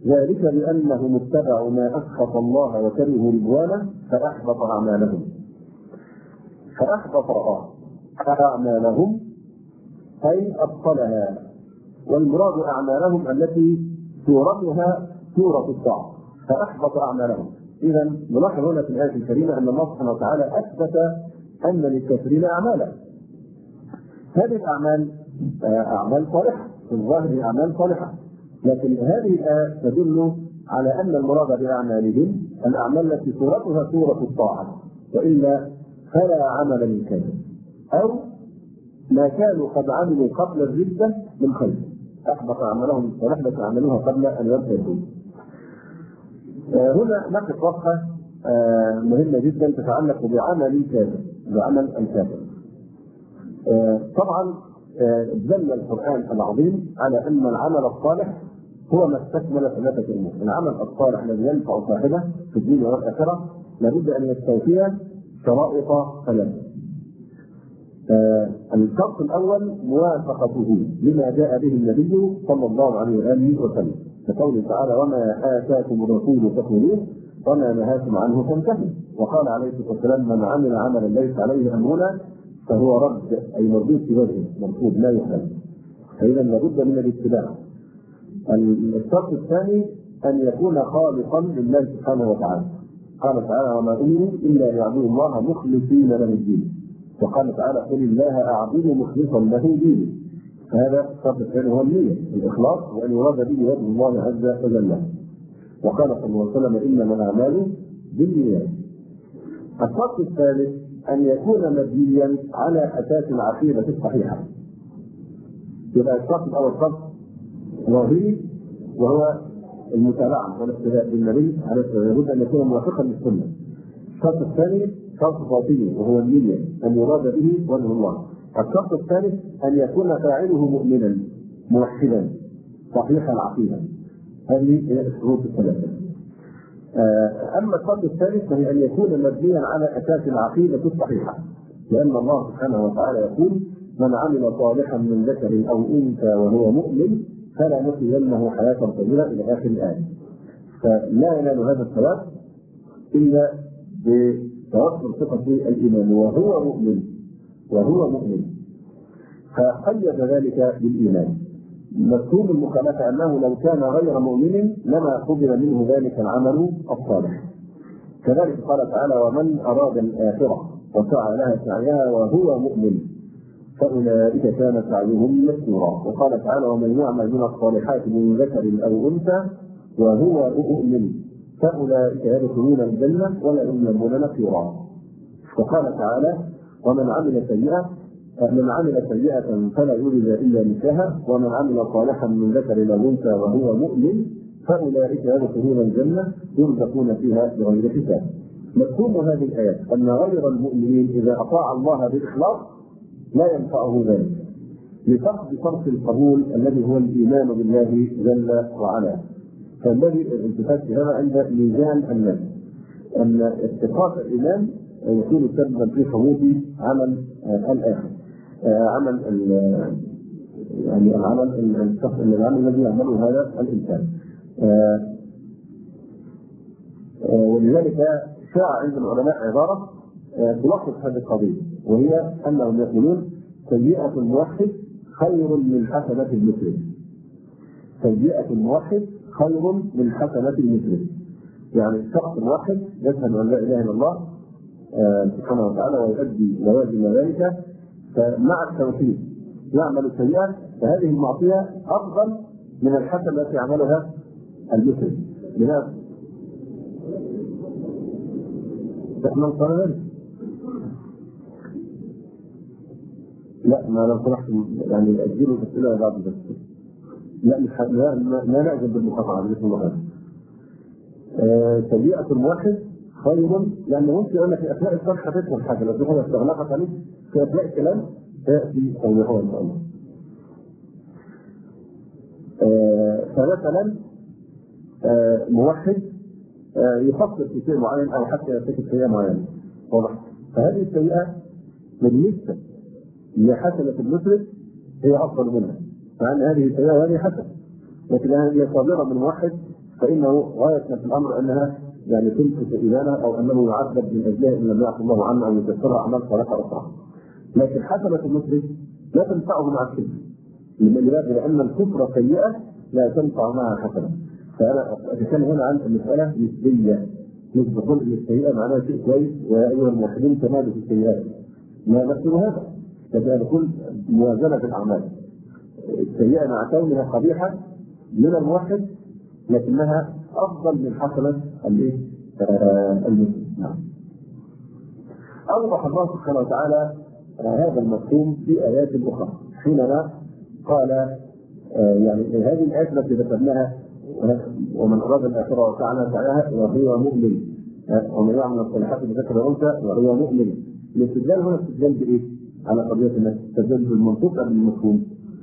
ذلك بأنهم اتبعوا ما أسخط الله وكرهوا رضوانه فأحبط أعمالهم أي أبطلها. والمراد أعمالهم التي صورتها صورة الطاعة، فأحبط أعمالهم. إذا نلاحظ هنا في الآية الكريمة أن الله سبحانه وتعالى أثبت أن للكافرين أعمالا. هذه الأعمال أعمال صالحة، في الظاهر أعمال صالحة، لكن هذه الآية تدل على أن المراد بأعمالهم الأعمال التي صورتها صورة الطاعة، وإلا فلا عمل للكافر، أو ما كانوا قد عملوا قبل الردة من خير أحبط أعمالهم ونحبط أعمالها قبل أن يرتدوا. هنا نقف وقفة مهمة جدا تتعلق بعمل الكافر. طبعا دل القرآن العظيم على أن العمل الصالح هو ما استكمل ثلاثة أمور. العمل الصالح الذي ينفع صاحبه في الدين والآخرة لابد أن يستوفي شرائط ثلاثة. الشرط الأول موافقته لما جاء به النبي صلى الله عليه وآله وسلم، كقوله تعالى: وما آتاكم الرسول فخذوه وما نهاكم عنه فانتهوا. وقال عليه الصلاة والسلام: من عمل عملا ليس عليه أمرنا فهو رد، أي مردود في وجهه، مرفوض لا يحل. فإذا لابد من الاتباع. الشرط الثاني أن يكون خالصا لله سبحانه وتعالى. قال تعالى: وما أمروا إلا ليعبدوا الله مخلصين له الدين. وقال تعالى: قل الله أعبد مخلصا له ديني. فهذا الشرط الثاني هو النية، الإخلاص، وأن يراد به وجه الله عز وجل. وقال صلى الله عليه وسلم: إنما الأعمال بالنيات. الشرط الثالث أن يكون مبنيا على أساس العقيدة الصحيحة. يبقى الشرط الأول شرط ظاهري وهو المتابعة والاقتداء بالنبي عليه الصلاة والسلام، لابد أن يكون موافقا للسنة. الشرط الثاني شرط باطني وهو النية، أن يراد به وجه الله. الشرط الثالث أن يكون فاعله مؤمنا موحدا صحيح العقيدة. هذه هي الشروط الثلاثة. أما الشرط الثالث فهي أن يكون مبنيا على أساس العقيدة الصحيحة، لأن الله سبحانه وتعالى يقول: من عمل صالحا من ذكر أو أنثى وهو مؤمن فلنحيينه حياة طيبة إلى آخر الآية. فلا ينال هذا الثواب إلا بتوفر ثقة الإيمان وهو مؤمن. فقيد ذلك بالإيمان. مفهوم المخالفة أنه لو كان غير مؤمن لما قبل منه ذلك العمل الصالح. كذلك قال تعالى: ومن أراد الآخرة وسعى لها سعيها وهو مؤمن فأولئك كان سعيهم مشكورا. وقال تعالى: ومن يعمل من الصالحات من ذكر أو أنثى وهو مؤمن فأولئك يدخلون الجنة ولا يظلمون نقيرا. وقال تعالى: ومن عمل سيئة فلا يجزى إلا مثلها ومن عمل صالحا من ذكر أو أنثى وهو مؤمن فأولئك يدخلون الجنة يرزقون فيها بغير حساب. مفهوم هذه الآيات أن غير المؤمنين إذا أطاع الله بالإخلاص لا ينفعه ذلك، لفقد شرط القبول الذي هو الإيمان بالله جل وعلا. فالذي الالتفات في هذا عند ميزان الناس أن اتفاق الإيمان يكون سببا في حبوط عمل الآخر، عمل يعني العمل الذي يعمله هذا الإنسان. ولذلك شاع عند العلماء عبارة تلخص هذه القضية، وهي أنهم يقولون: سيئة الموحد خير من حسنة المسلم. سيئة الموحد خير من حسنة المسلم. يعني الشخص الموحد يشهد أن لا إله إلا الله سبحانه وتعالى ويؤدي لوازم ذلك، فمع التوحيد يعمل سيئة، فهذه المعصية أفضل من الحسنة التي يعملها المسلم. لماذا؟ تحمل قرارا؟ لا، ما لو سمحت يعني أجيله الأسئلة بعد ذلك. لا نعجب بالمقاطعة بسم الله هذا. سيئة الواحد خير، لأنه ممكن أن في أثناء الشرح تفهم حاجة، لو تكون استغلقت عليه في أثناء الكلام تأتي توضيحها إن شاء الله. فمثلا موحد يفكر في شيء معين أو حتى يرتكب شيء معين، واضح؟ فهذه السيئة بالنسبة لحسنة المسلم هي أفضل منها، مع أن هذه السيئة وهذه حسنة، لكن هذه صادرة من موحد فانه غايه ما في الامر انها يعني تلفت ايمانه او انه يعذب من اجلها ان لم يعفو الله عنه او يكفرها اعمال صالحه اخرى. لكن حسنه المشرك لا تنفعه مع الكفر، لان الكفر سيئه لا تنفع معها حسنه. فانا اتكلم هنا عن المساله نسبيه، مش بقول ان السيئه معناها شيء كويس ويا ايها الموحدين تمادوا في السيئات، ما نفسه هذا، كذلك كل موازنه الاعمال. السيئه مع كونها قبيحه من الموحد لكنها افضل من حسنه المسلم. اوضح الله سبحانه وتعالى هذا المفهوم في ايات اخرى حينما قال يعني هذه الايات التي ذكرناها ومن اراد الاخره وسعى سعيها وهو مؤمن ومن يعمل الصالحات بذكر وانثى وهو مؤمن. الاستدلال هنا استدلال بايه؟ على قضيه الناس، استدلال بالمنطوق ام بالمفهوم؟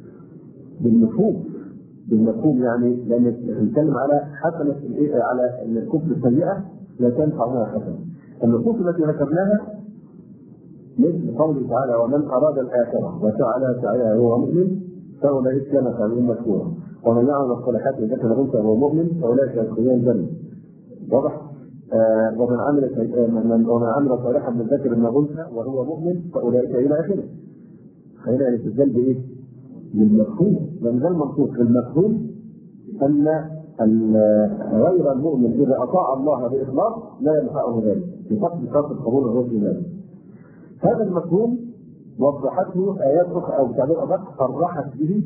بالمفهوم يعني لان نتكلم على حسنه على ان الكفر السيئه لا تنفع منها حسنه. النصوص التي ذكرناها مثل قوله تعالى ومن اراد الاخره وسعى سعيها وهو مؤمن فاولئك كان سعيهم مشكورا ومن يعمل الصالحات بذكر وانثى وهو مؤمن فاولئك يدخلون الجنه. واضح؟ ومن عمل صالحا من ذكر من انثى وهو مؤمن فاولئك الى اخره. هنا الاستدلال بايه؟ بالمفهوم، لان ده المنطوق. المفهوم ان غير المؤمن اذا اطاع الله باخلاص لا ينفعه ذلك بفقد شرط القبول وهو الايمان. هذا المفهوم وضحته ايات اخرى او تعبير ادق صرحت به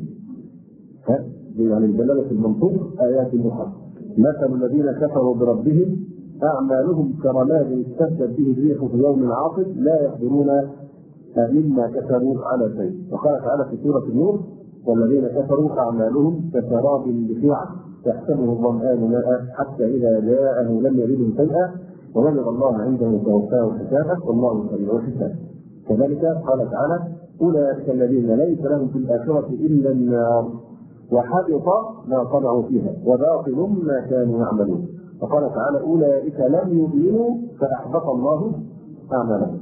يعني دلاله المنطوق ايات اخرى. مثل الذين كفروا بربهم اعمالهم كرماد اشتدت به الريح في يوم عاصف لا يقدرون مما كسبوا على شيء. وقال تعالى في سوره النور والذين كفروا اعمالهم كسراب بقيعه تحسبه الظمآن ماء حتى اذا جاءه لم يجده شيئا ووجد الله عنده توفاه حسابه والله سريع الحساب. كذلك قال تعالى اولئك الذين ليس لهم في الاخره الا النار وحبط ما صنعوا فيها وباطل ما كانوا يعملون. وقال تعالى اولئك لم يؤمنوا فاحبط الله اعمالهم.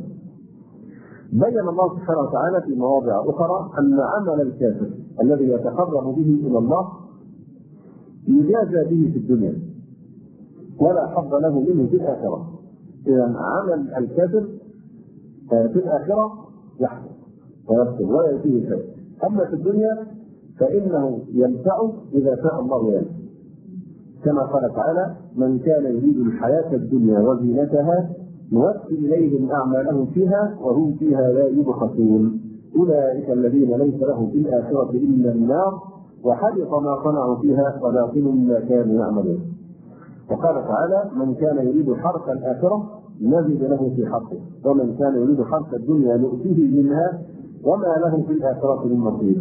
بين الله سبحانه وتعالى في مواضع اخرى ان عمل الكافر الذي يتقرب به الى الله يجازى به في الدنيا ولا حظ له منه في الاخره. اذا عمل الكافر في الاخره يحصل ويبطل ولا يفيه شيء، اما في الدنيا فانه ينفع اذا شاء الله ذلك، كما قال تعالى من كان يريد الحياه الدنيا وزينتها نوفي اليهم اعمالهم فيها وهم فيها لا يبخسون اولئك الذين ليس لهم في الاخره الا النار وحبط ما صنعوا فيها وباطل ما كانوا يعملون. وقال تعالى من كان يريد حرث الاخره نزد له في حرثه ومن كان يريد حرث الدنيا نؤتيه منها وما له في الاخره من نصيب.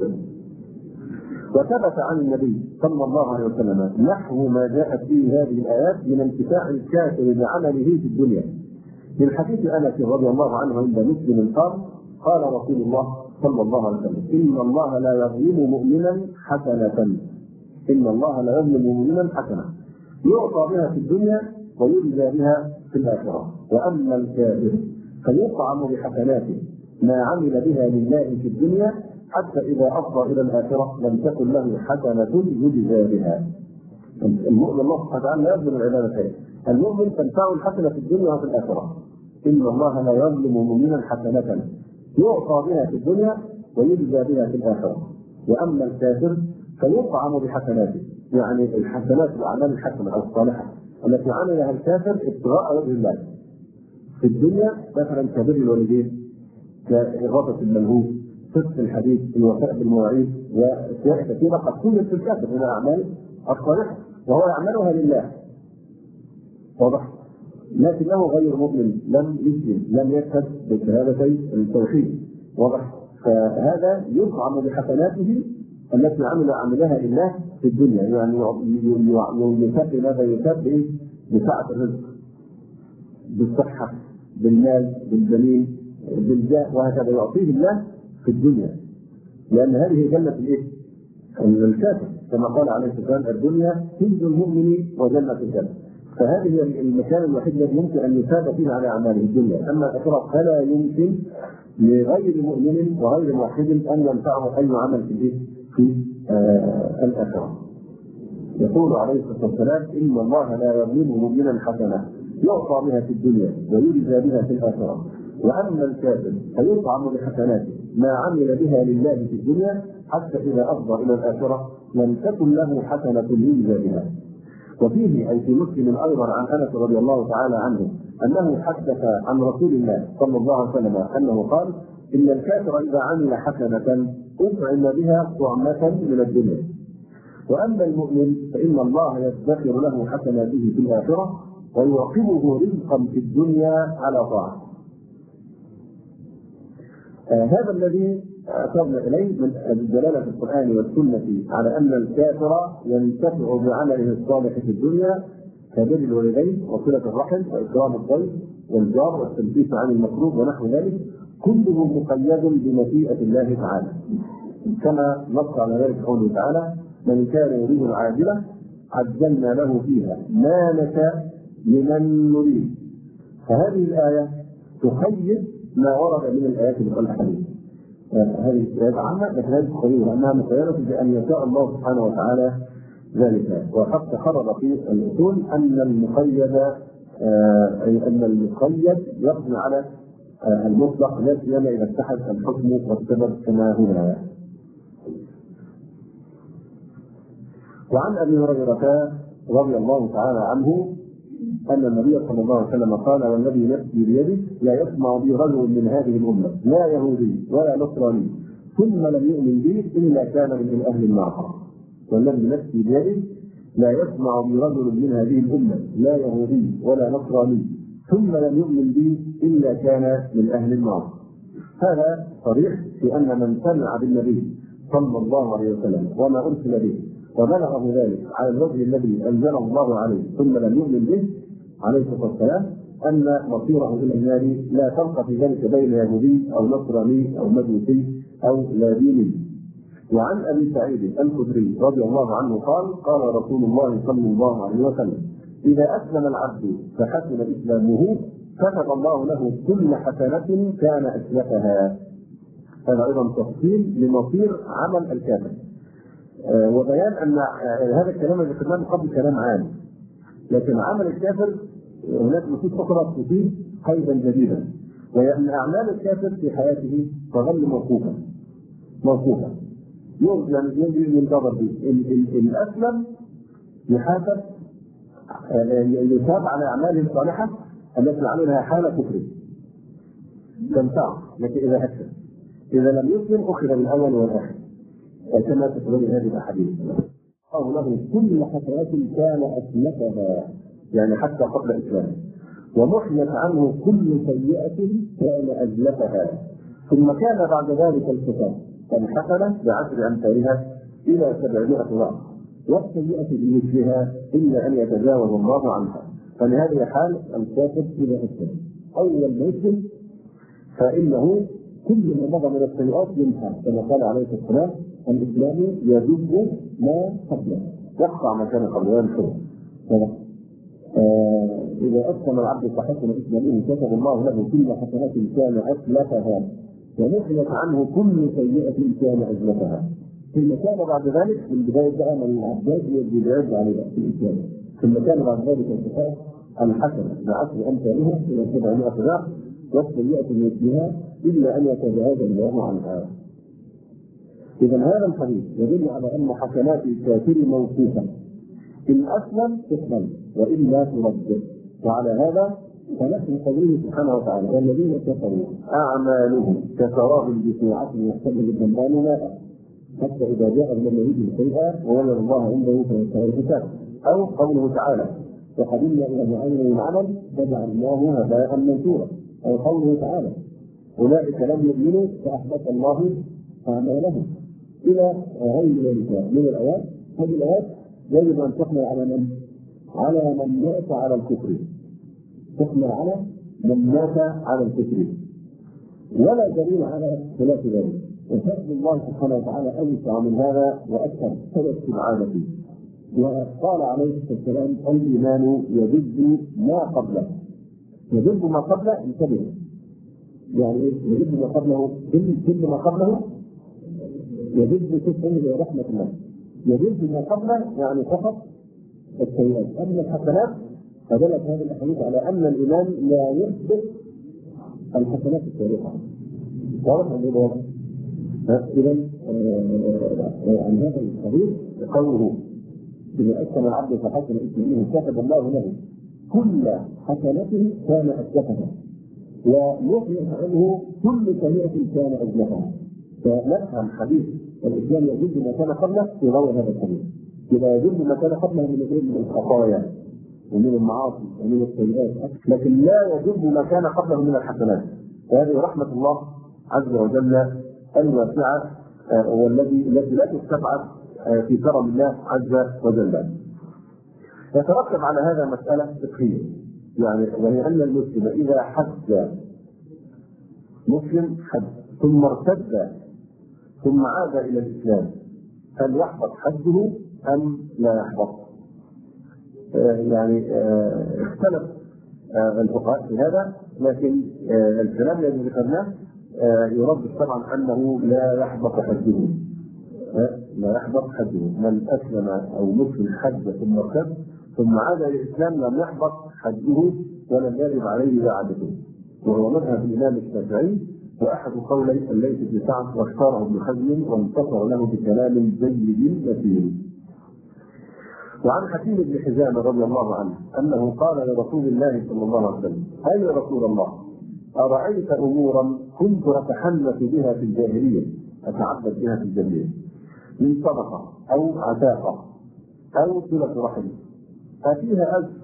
وثبت عن النبي صلى الله عليه وسلم نحو ما جاءت فيه هذه الايات من انتفاع الكافر بعمله في الدنيا. من حديث انس رضي الله عنه عند مسلم قال رسول الله صلى الله عليه وسلم ان الله لا يظلم مؤمنا حسنه ان الله لا يظلم مؤمنا حسنه يعطى بها في الدنيا ويجزى بها في الاخره واما الكافر فيطعم بحسناته ما عمل بها لله في الدنيا حتى اذا افضى الى الاخره لم تكن له حسنه يجزى بها. المؤمن الله سبحانه وتعالى لا يظلم العباده شيئا، المؤمن تنفعه الحسنه في الدنيا وفي الاخره. ان الله لا يظلم مؤمنا حسنه يعطى بها في الدنيا ويجزى بها في الاخره واما الكافر فيطعم بحسناته، يعني الحسنات الاعمال الحسنه او الصالحه التي عملها الكافر ابتغاء وجه الله في الدنيا مثلا كبر الوالدين كإغاثة الملهوف صدق الحديث الوفاء بالمواعيد واشياء كثيره قد توجد في الكافر من الاعمال الصالحه وهو يعملها لله. واضح؟ لكنه غير مؤمن لم يسلم لم يشهد بشهادتي التوحيد. واضح؟ فهذا يطعم بحسناته التي عملها لله في الدنيا، يعني يثاب ماذا يثاب بسعة الرزق بالصحة بالمال بالجميل بالجاه وهكذا يعطيه الله في الدنيا، لأن هذه جنة الايه؟ الكافر كما قال عليه السلام الدنيا سجن المؤمن وجنة الكافر. فهذه المكان الوحيد الذي يمكن ان يثاب فيه على اعماله الدنيا، اما الاخره فلا يمكن لغير مؤمن وغير موحد ان ينفعه اي عمل في الاخره. يقول عليه الصلاة والسلام: إن الله لا يظلم مؤمنا حسنة يعطى بها في الدنيا ويجزى بها في الآخرة، وأما الكافر فيطعم بحسناته ما عمل بها لله في الدنيا حتى إذا أفضى إلى الآخرة لم تكن له حسنة يجزى بها. وفيه أي في مسلم أيضا عن أنس رضي الله تعالى عنه أنه حدث عن رسول الله صلى الله عليه وسلم أنه قال: إن الكافر إذا عمل حسنة أطعم بها طعمة من الدنيا، وأما المؤمن فإن الله يدخر له حسناته في الآخرة ويعقبه رزقا في الدنيا على طاعة. هذا الذي أشرنا إليه من الدلالة في القرآن والسنة على أن الكافر ينتفع بعمله الصالح في الدنيا كبر الوالدين وصلة الرحم وإكرام الضيف والجار والتنفيس عن المكروه ونحو ذلك، كله مقيد بمشيئة الله تعالى، كما نص على ذلك قوله تعالى: من كان يريد العاجلة عجلنا له فيها ما نشاء لمن نريد. فهذه الآية تخيب ما ورد من الآيات الأحاديث. هذه الآيات عامة لكن هذه تخيب لأنها مقيدة بأن يشاء الله سبحانه وتعالى ذلك. وقد تقرر في الأصول أن المقيد يقضي على المطلق لا سيما إذا اتحد الحكم والسبب كما هو. وعن أبي هريرة رضي الله تعالى عنه أن النبي صلى الله عليه وسلم قال: والذي نفسي بيده لا يسمع بي رجل من هذه الأمة لا يهودي ولا نصراني ثم لم يؤمن بي إلا كان من أهل النار. والذي نفسي بيده لا يسمع بي رجل من هذه الأمة لا يهودي ولا نصراني ثم لم يؤمن بي إلا كان من أهل النار. هذا صريح في أن من سمع بالنبي صلى الله عليه وسلم وما أرسل به وبلغه ذلك على الوجه الذي أنزله الله عليه ثم لم يؤمن به عليه الصلاة والسلام أن مصيره إلى النار لا فرق في ذلك بين يهودي أو نصراني أو مجوسي أو لا ديني. وعن أبي سعيد الخدري رضي الله عنه قال: قال رسول الله صلى الله عليه وسلم: إذا أسلم العبد فحسن إسلامه كتب الله له كل حسنة كان أسلفها. هذا أيضا تفصيل لمصير عمل الكافر، وبيان أن هذا الكلام الذي قلناه قبل كلام عام، لكن عمل الكافر هناك نصوص أخرى تفيد قيدا جديدا، وهي أن أعمال الكافر في حياته تظل موقوفة ينتظر به. الأسلم يحاسب يثاب على أعماله الصالحة التي عملها حال كفره تنفع، لكن إذا أسلم إذا لم يسلم أخذ بالأول والآخر كما تقول هذه الأحاديث. قال له كل حسنات كان أسلفها يعني حتى قبل إسلامه، ومحيت عنه كل سيئة كان أزلفها، ثم كان بعد ذلك الكتاب الحسنة بعشر أمثالها إلى 700 ضعف، والسيئة بمثلها إلا أن يتجاوز الله عنها. فلهذه حال الكافر إذا أسلم أول ما يسلم فإنه كل ما مضى من السيئات يمحى، كما قال عليه الصلاة والسلام: الإسلام يجب ما قبله يقطع ما كان قبله الحر. إذا أسلم العبد فحسن إسلامه كتب الله له كل حسنات كان أسلفها ومحيت عنه كل سيئة كان أزلفها. ثم كان بعد ذلك من بداية بقى من العباد يجب عليه في الإسلام، ثم كان بعد ذلك الكتاب الحسنة بعشر أمثالها إلى 700 ضعف، والسيئة بمثلها إلا أن يتجاوز الله عنها. إذا هذا الحديث يدل على أن حسنات الكافر موقوفة، إن أسلم تقبل وإلا ترد. وعلى هذا فنحن قوله سبحانه وتعالى: والذين كفروا أعمالهم كسراب بقيعة يحسبه الظمآن ماء حتى إذا جاء لم يجد شيئا ووجد الله عنده فينتهي الحساب. أو قوله تعالى: وقدمنا إلى ما عملوا من عمل فجعلناه هباء منثورا. أو قوله تعالى: أولئك لم يؤمنوا فأحبط الله أعمالهم، إلى غير ذلك من الآيات. هذه الآيات يجب أن تحمل على من؟ على من مات على الكفر، تحمل على من مات على الكفر، ولا دليل على خلاف ذلك. وفضل الله سبحانه وتعالى أوسع من هذا وأكثر استبعاد فيه. وقال عليه الصلاة والسلام: الإيمان يجد ما قبله. يجد ما قبله انتبه، يعني إيه يجد ما قبله؟ كل ما قبله يجد تسعه إلى رحمة الله، يجوز ما قبله يعني فقط السيئات. أما الحسنات فدلت هذه الأحاديث على أن الإمام لا يثبت الحسنات السابقة. واضح ولا غير واضح؟ إذا عن هذا الحديث قوله إذا أسلم العبد فحسن إسلامه كتب الله له كل حسنته كان أسلفها ويحيي عنه كل سيئة كان أزلفها. فنفهم حديث الإسلام يجوز ما كان قبله في ضوء هذا الحديث. إذا يجوز ما كان قبله من الخطايا ومن المعاصي ومن السيئات، لكن لا يجوز ما كان قبله من الحسنات. وهذه رحمة الله عز وجل الواسعة والتي لا تستبعد في كرم الله عز وجل. يترتب على هذا مسألة فقهية، يعني وهي أن المسلم إذا حج مسلم حج ثم ارتد ثم عاد إلى الإسلام هل يحبط حجه أم لا يحبط؟ يعني اختلف الفقهاء في هذا، لكن الكلام الذي ذكرناه يرد طبعا أنه لا يحبط حجه. لا يحبط حجه. من أسلم أو مسلم حج ثم ارتد ثم عاد إلى الإسلام لم يحبط حجه ولم يجب عليه إعادته، وهو مذهب الإمام الشافعي وأحد قولي الليث بن سعد واختاره ابن حزم وانتصر له بكلام جيد مثير. وعن حكيم بن حزام رضي الله عنه أنه قال لرسول الله صلى الله عليه وسلم: أي رسول الله، أرأيت أمورا كنت أتحنث بها في الجاهلية، أتعبد بها في الجاهلية، من صدقة أو عتاقة أو صلة رحم ففيها أجر؟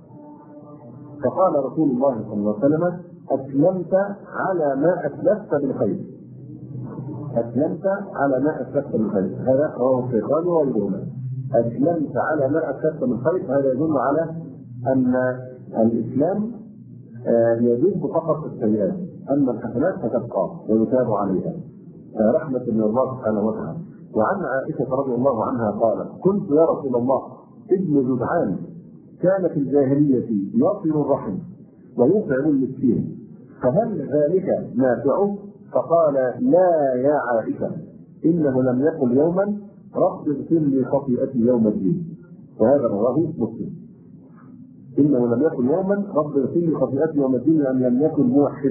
فقال رسول الله صلى الله عليه وسلم: أسلمت على ما أسلفت بالخير. أسلمت على ما أسلفت بالخير. هذا رواه الشيخان وغيرهما. أسلمت على ما أسلفت بالخير. هذا يدل على أن الإسلام يجب فقط السيئات، أما الحسنات فتبقى ويتاب عليها رحمة من الله سبحانه وتعالى. وعن عائشة رضي الله عنها قالت: كنت يا رسول الله ابن جدعان كان في الجاهلية يصل الرحم ويطعم المسكين، فهل ذلك نافعه؟ فقال: لا يا عائشة، إنه لم يقل يوما رب اغفر لي خطيئتي يوم الدين. وهذا رواه مسلم. إنه لم يقل يوما رب اغفر لي خطيئتي يوم الدين، لأن لم يكن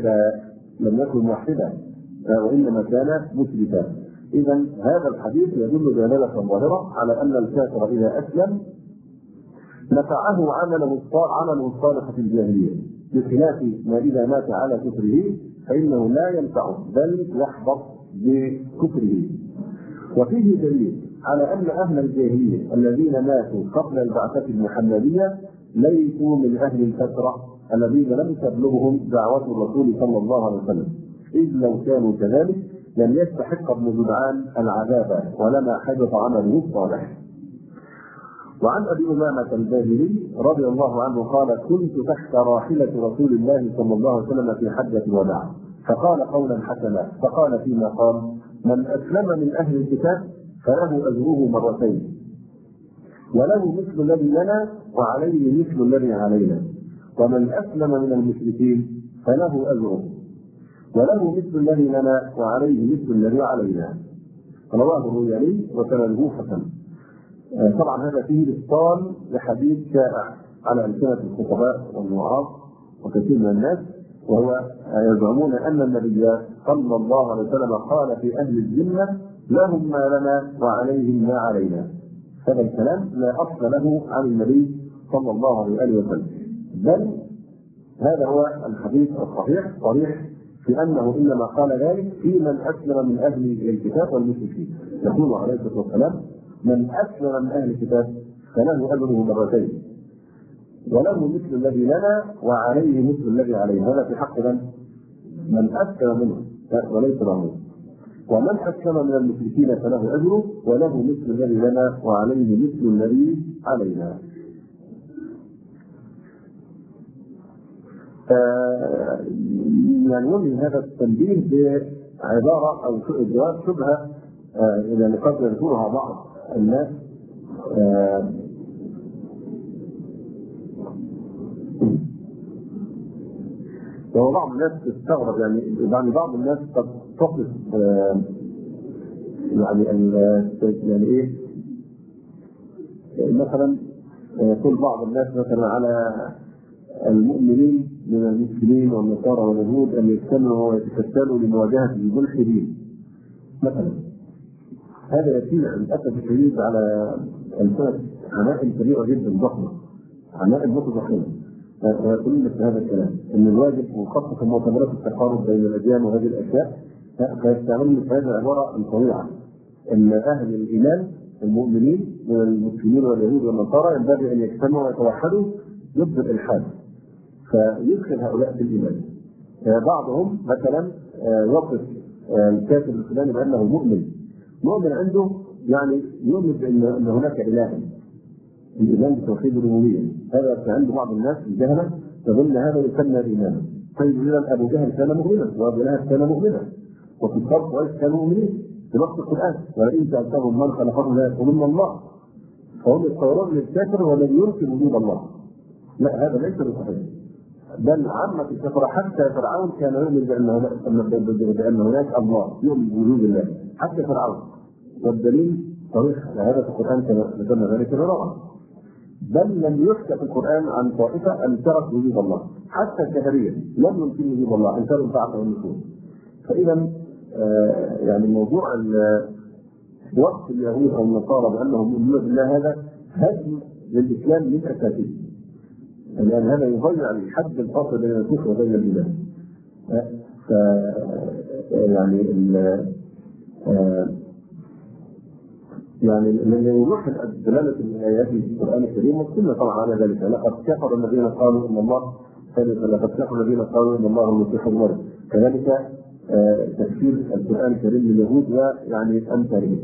موحدا وإنما كان مشركا. إذا هذا الحديث يدل دلالة ظاهرة على أن الكافر إذا أسلم نفعه عمله الصالح في الجاهلية، بخلاف ما إذا مات على كفره فإنه لا ينفعه بل يحبط بكفره. وفيه دليل على أن أهل الجاهلية الذين ماتوا قبل البعثة المحمدية ليسوا من أهل الفترة الذين لم تبلغهم دعوة الرسول صلى الله عليه وسلم، إذ لو كانوا كذلك لم يستحق ابن جدعان العذاب ولما حدث عمله الصالح. وعن أبي أمامة الباهلي رضي الله عنه قال: كنت تحت راحلة رسول الله صلى الله عليه وسلم في حجة الوداع، فقال قولا حسنا، فقال فيما قال: من أسلم من أهل الكتاب فله أجره مرتين، وله مثل الذي لنا وعليه مثل الذي علينا، ومن أسلم من المشركين فله أجره وله مثل الذي لنا وعليه مثل الذي علينا. رواه الروياني وسنده حسن. طبعا هذا فيه إبطال لحديث شائع على ألسنة الخطباء والوعاظ وكثير من الناس، وهو يزعمون أن النبي صلى الله عليه وسلم قال في أهل الذمة: لهم ما لنا وعليهم ما علينا. هذا الكلام لا أصل له عن النبي صلى الله عليه وسلم، بل هذا هو الحديث الصحيح صريح في أنه إنما قال ذلك في من أسلم من أهل الكتاب والمشركين. يقول عليه الصلاة والسلام: من أسلم من أهل الكتاب فله أجره مرتين، وله مثل الذي لنا وعليه مثل الذي عليه. هذا في حق من أسلم منه وليس له. ومن أسلم من المشركين فله أجره وله مثل الذي لنا وعليه مثل الذي علينا. يعني يمكن هذا التنبيه بعبارة أو جواب شبهة إذا قد يذكرها بعض الناس وبعض الناس تستغرب، يعني بعض الناس قد تصف يعني ايه مثلا يقول بعض الناس مثلا على المؤمنين من المسلمين والنصارى واليهود ان يجتمعوا ويتكتلوا لمواجهه الملحدين مثلا. هذا يسير للاسف الشديد على الفرق عمائم كبيره جدا ضخمه، عمائم متضخمه، ويقولون مثل هذا الكلام ان الواجب وخاصه مؤتمرات التقارب بين الاديان وهذه الاشياء، فيستعملون مثل هذه العباره الطويعه ان اهل الايمان المؤمنين من المسلمين واليهود والنصارى ينبغي ان يجتمعوا ويتوحدوا ضد الالحاد، فيدخل هؤلاء في الايمان. بعضهم مثلا يصف الكافر الاسلامي بانه مؤمن عنده يعني يؤمن بان هناك اله، الايمان بتوحيد الربوبيه. هذا عند بعض الناس الجهله تظن هذا يسمى ايمانا. طيب اذا ابو جهل كان مؤمنا وابو لهب كان مؤمنا وفي الصرف قريش كانوا مؤمنين في نص القران، ولئن سالتهم من خلقهم لا يقولون الله، فهم يتصورون للكافر والذي ينكر وجود الله. لا، هذا ليس بصحيح، بل عامة الكفرة حتى فرعون كان يؤمن بأن هناك الله، يؤمن بوجود الله حتى فرعون، والدليل صريح على هذا في القرآن كما ذكرنا ذلك مرارا. بل لم يحكى في القرآن عن طائفة أنكرت وجود الله، حتى الكفرية لم ينكروا وجود الله، أنكروا البعث والنشور. فإذا يعني موضوع وصف اليهود أو النصارى بأنهم يؤمنون بالله هذا هدم للإسلام من أساسه، لأن هذا يضيع الحد الفاصل بين الكفر وبين الإيمان. يعني من يوضح دلالة الآيات في القرآن الكريم والسنة طبعا على ذلك. لقد كفر الذين قالوا إن الله ثالث، لقد كفر الذين قالوا إن الله هو المسيح ابن مريم. كذلك تفسير القرآن الكريم لليهود ويعني أمثالهم.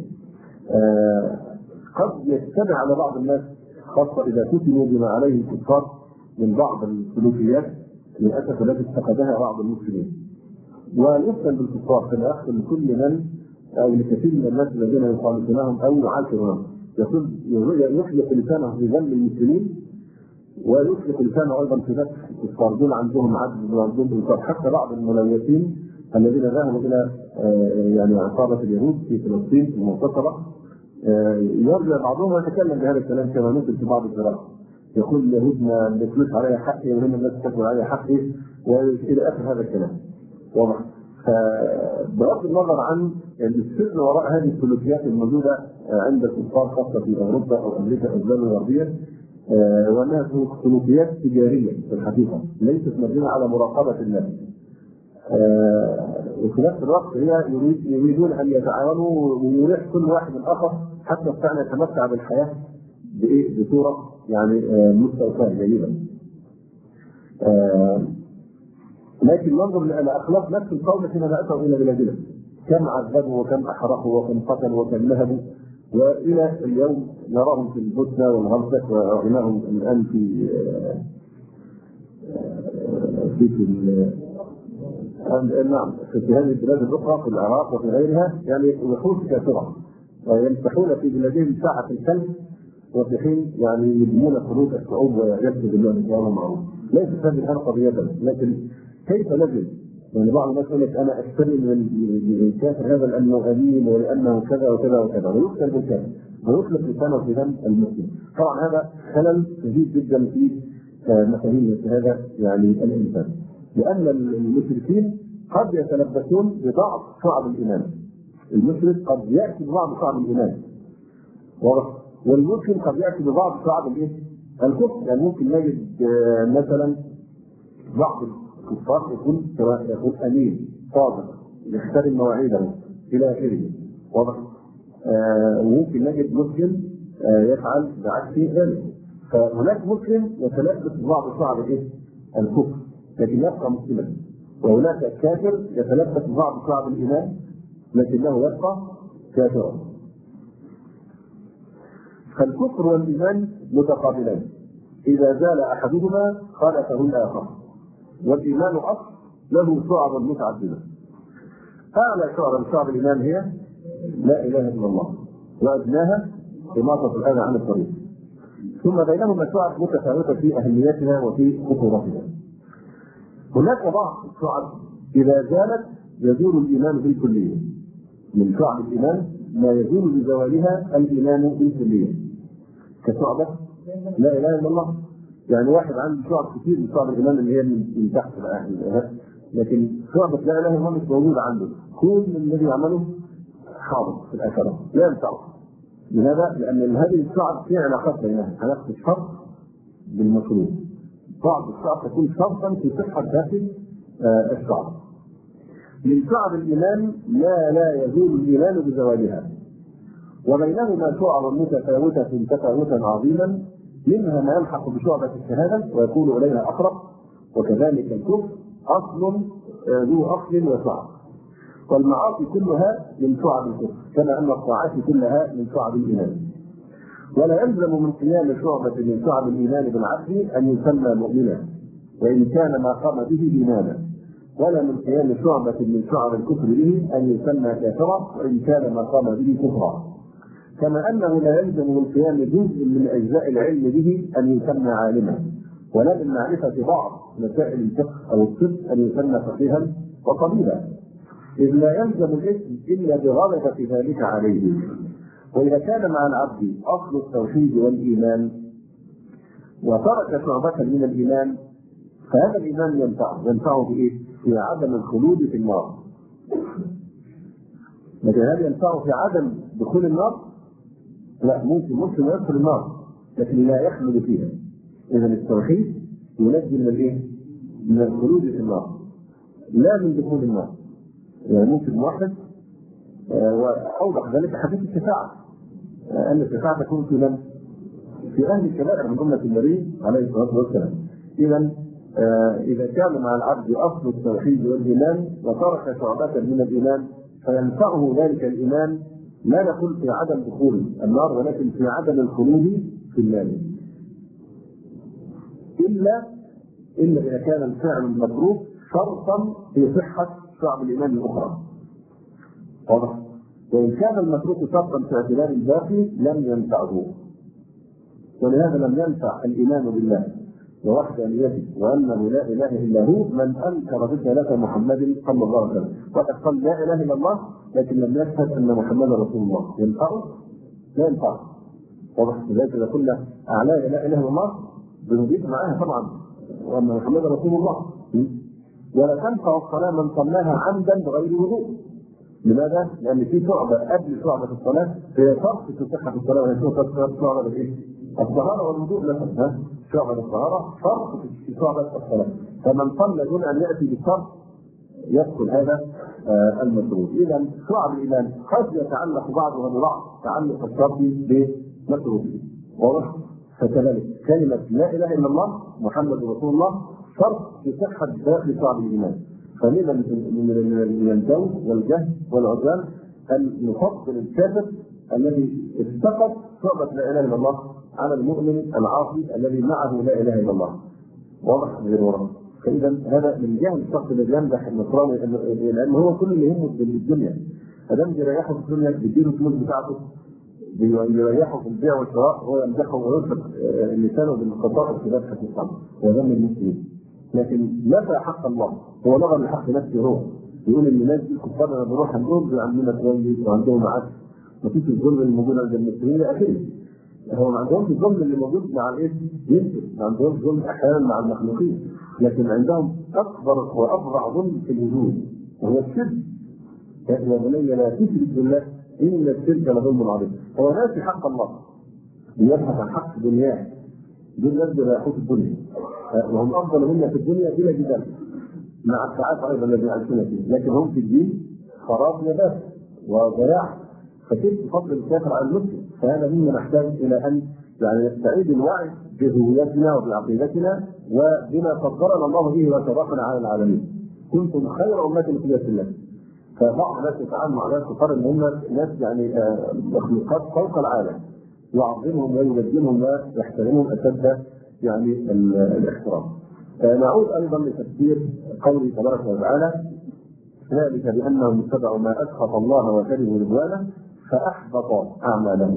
قد يجتمع على بعض الناس خاصة إذا فتنوا بما عليه الكفار من بعض السلوكيات للأسف التي افتقدها بعض المسلمين، ويفتن بالكفار كما يحصل لكل من أو لكثير من الناس الذين يخالفونهم أو يعاشرونهم. يطلق لسانه في ذم المسلمين ويطلق لسانه أيضا في فتح الكفار. دول عندهم عدد وعندهم إنكار. حتى بعض الملوثين الذين ذهبوا إلى يعني عصابة اليهود في فلسطين المنتصرة يرجع بعضهم ويتكلم بهذا الكلام كما نزل في بعض الدراسات، يقول اليهود ما بيكلوش عليها حقي وهم الناس تكلوا عليها حقي والى اخر هذا الكلام. واضح؟ فبغض النظر عن السر وراء هذه السلوكيات الموجوده عند الكفار خاصه في اوروبا او امريكا او الدول الغربيه، وانها سلوكيات تجاريه في الحقيقه ليست مبنيه على مراقبه الناس. وفي نفس الوقت هي يريدون ان يتعاونوا ويريح كل واحد الاخر حتى يستطيع ان يتمتع بالحياه بصوره يعني مستوفاه جيدا. لكن ننظر الى اخلاق نفس القوم حينما اتوا الى بلادنا، كم عذبوا وكم احرقوا وكم قتلوا وكم نهبوا، والى اليوم نراهم في البوسنه والهرسك ورأيناهم الان في نعم في هذه البلاد الاخرى في العراق وفي غيرها، يعني وحوش كافره ويمسحون في بلادهم ساعه الكلب، وفي حين يعني يبنون خروج الشعوب ويكتب الله نجارهم معروف. ليست هذه الان قضيه، لكن كيف نجد؟ يعني بعض الناس يقول لك انا اشتري من الكافر هذا لانه امين ولانه كذا وكذا وكذا، ويقتل بالكافر ويطلق لسانه في دم المسلم. طبعا هذا خلل شديد جدا في مفاهيم هذا يعني الانسان، لان المشركين قد يتلبسون ببعض شعب الايمان. المشرك قد ياتي ببعض شعب الايمان، والمسلم قد ياتي ببعض شعب الكفر. يعني ممكن نجد مثلا بعض الكفار يكون امين صادق يحترم مواعيده الى اخره، واضح؟ وممكن نجد مسلم يفعل بعكس ذلك. فهناك مسلم يتلبس ببعض شعب الكفر لكن يبقى مسلما، وهناك كافر يتلبس ببعض شعب الايمان لكنه يبقى كافرا. فالكفر والايمان متقابلان، اذا زال احدهما خالفه الاخر، والايمان اصل له شعب متعدده. اعلى شعب الايمان هي لا اله الا الله، وادناها اماطه الاذى عن الطريق، ثم بينهما شعب متفاوته في اهميتها وفي خطورتها. هناك بعض الشعب اذا زالت يزول الايمان بالكليه. من شعب الايمان ما يزول بزوالها الايمان بالكليه، كشعبة لا إله إلا الله. يعني واحد عنده شعب كتير من شعب الإيمان اللي هي من تحت بقى، لكن شعبة لا إله إلا الله مش موجودة عنده. كل الذي يعمله حاضر في الآخرة لا ينفعه. لماذا؟ لأن هذه الشعب في علاقات بينها، علاقة الشرط بالمطلوب. بعض الشعب تكون شرطا في صحة ذات الشعب. من شعب الإيمان لا يزول الإيمان بزوالها، وبينهما شعب متفاوتة تفاوتا عظيما، منها ما يلحق بشعبة الشهادة ويكون إليها أقرب، وكذلك الكفر أصل ذو أصل وشعب، والمعاصي كلها من شعب الكفر، كما أن الطاعات كلها من شعب الإيمان. ولا يلزم من قيام شعبة من شعب الإيمان بالعدل أن يسمى مؤمنا وإن كان ما قام به إيمانا، ولا من قيام شعبة من شعب الكفر به أن يسمى كافرا وإن كان ما قام به كفرا، كما أنه لا يلزم من قيام جزء من أجزاء العلم به أن يسمى عالما، ولا من معرفة بعض مسائل الفقه أو الطب أن يسمى فقيها وطبيبا، إذ لا يلزم الاسم إلا بغلبة ذلك عليه. وإذا كان مع العبد أصل التوحيد والإيمان وترك شعبة من الإيمان فهذا الإيمان ينفعه بإيه؟ في عدم الخلود في النار. لكن هل ينفعه في عدم دخول النار؟ لا، ممكن يدخل النار لكن لا يخلد فيها. إذا التوحيد ينجي من الإيه؟ من الخلود في النار لا من دخول النار. يعني ممكن واحد وأوضح ذلك حديث الشفاعة، أن الشفاعة تكون في من؟ في أهل الكبائر من أمة النبي عليه الصلاة والسلام. إذا كان مع العبد أصل التوحيد والإيمان وترك شعبة من الإيمان فينفعه ذلك الإيمان، لا نقول في عدم دخول النار ولكن في عدم الخلود في النار، إلا إذا كان الفعل المتروك شرطا في صحة شعب الإيمان الأخرى. واضح؟ وإن كان المتروك شرطا في اعتبار الباقي لم ينفعه. ولهذا لم ينفع الإيمان بالله ووحدانيته وأنه لا إله إلا هو من أنكر رسالة محمد صلى الله عليه وسلم. وقد قال لا إله إلا الله لكن لم يشهد أن محمدا رسول الله. ينفعه؟ لا ينفعه. واضح؟ لذلك إذا قلنا أعلى لا إله إلا الله بنضيف معاها طبعا وأن محمدا رسول الله. ولا تنفع الصلاة من صلاها عمدا بغير وضوء. لماذا؟ لأن في شعبة قبل شعبة الصلاة هي شرط في صحة الصلاة، وهي شعبة بالإيه؟ الطهارة والوضوء مثلا. شعبة الطهارة شرط في شعبة الصلاة، فمن صلى دون أن يأتي بالشرط يدخل هذا المشروط. إذا شعب الإيمان قد يتعلق بعضها ببعض تعلق الشرط بمشروطه. واضح؟ فكذلك كلمة لا إله إلا الله محمد رسول الله شرط في صحة باقي شعب الإيمان. فلذا من الجو والجهل والعدوان أن نفضل الكافر الذي افتقد شعبة لا إله إلا الله على المؤمن العاصي الذي معه لا إله إلا الله. واضح غير واضح؟ فإذا هذا من جهل الشخص الذي يمدح النصراني لأن هو كل اللي يهمه بالدنيا، فدام بيريحه في الدنيا بيديله الفلوس بتاعته، بيريحه في البيع والشراء، هو يمدحه ويطلق لسانه بالقضاء في ذبحة الصمت وذم المسلمين. لكن نفى حق الله، هو نظر لحق نفسه هو، يقول ان الناس دي كفار انا بروح عندهم بيعملونا كويس وعندهم عدل، مفيش الظلم اللي موجود عند المسلمين اكيد. هو ما عندهمش الظلم اللي موجود مع الايه؟ يمكن ما عندهمش ظلم احيانا مع المخلوقين، لكن عندهم اكبر وافظع ظلم في الوجود وهو الشرك. يا بني لا تشرك بالله ان الشرك لظلم عظيم. هو ناسي حق الله بيبحث عن حق دنياه، دول ناس بيريحوه في الدنيا وهم افضل منا في الدنيا بلا جدال مع الساعات ايضا الذي يعيشون فيه، لكن هم في الدين خراب نبات وضياع. فكيف تفضل الكافر على المسلم؟ فهذا مما نحتاج الى ان يعني نستعيد الوعي بهويتنا وبعقيدتنا وبما فضلنا الله به وشرفنا على العالمين. كنتم خير امه اخرجت للناس. فبعض الناس يتعامل مع ناس تقارن ان هم ناس يعني مخلوقات فوق العالم، يعظمهم ويبجلهم ويحترمهم اشد يعني الاحترام. نعود ايضا لتفسير قوله تبارك وتعالى ذلك بانهم اتبعوا ما اسخط الله وكرهوا رضوانه فاحبط اعمالهم.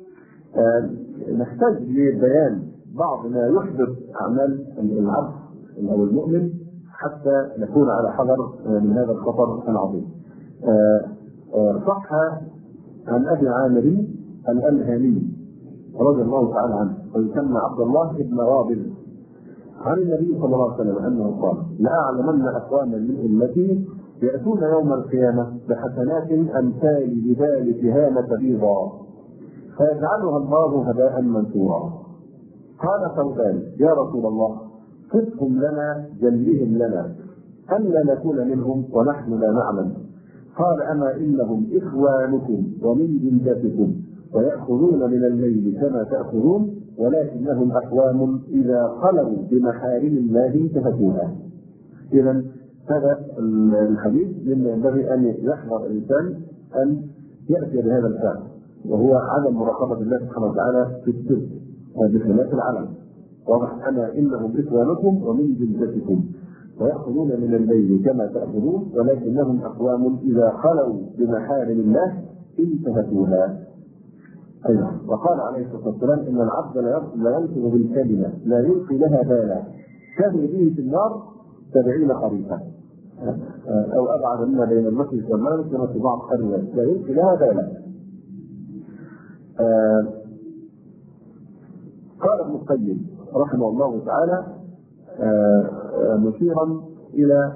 نحتاج لبيان بعض ما يحبط اعمال العبد او المؤمن حتى نكون على حذر من هذا الخطر العظيم. صح عن ابي عامر الالهاني رضي الله تعالى عنه ويسمى عبد الله بن رابل عن النبي صلى الله عليه وسلم انه قال: لاعلمن اقواما من امتي ياتون يوم القيامه بحسنات امثال جبال تهامه بيضاء فيجعلها الله هباء منثورا. قال ثوبان: يا رسول الله صفهم لنا جلهم لنا ألا نكون منهم ونحن لا نعلم. قال: أما إنهم إخوانكم ومن جلدتكم ويأخذون من الليل كما تأخذون ولكنهم أقوام إذا خلوا بمحارم الله انتهكوها. إذا هذا الحديث مما ينبغي أن يحذر الإنسان أن يأتي بهذا الفعل، وهو عدم مراقبة الله سبحانه وتعالى في السر بخلاف العلم. واضح: أما إنهم إخوانكم ومن جلدتكم ويأخذون من الليل كما تأخذون ولكنهم أقوام إذا خلوا بمحارم الله انتهكوها. أيضا وقال عليه الصلاة والسلام: إن العبد لا ينفذ بالكلمة لا يلقي لها بالا تهوي به في النار 70 خريفا، أو أبعد مما بين المسجد والمغرب كما في بعض الروايات، لا يلقي لها بالا. قال ابن القيم رحمه الله تعالى مشيرا إلى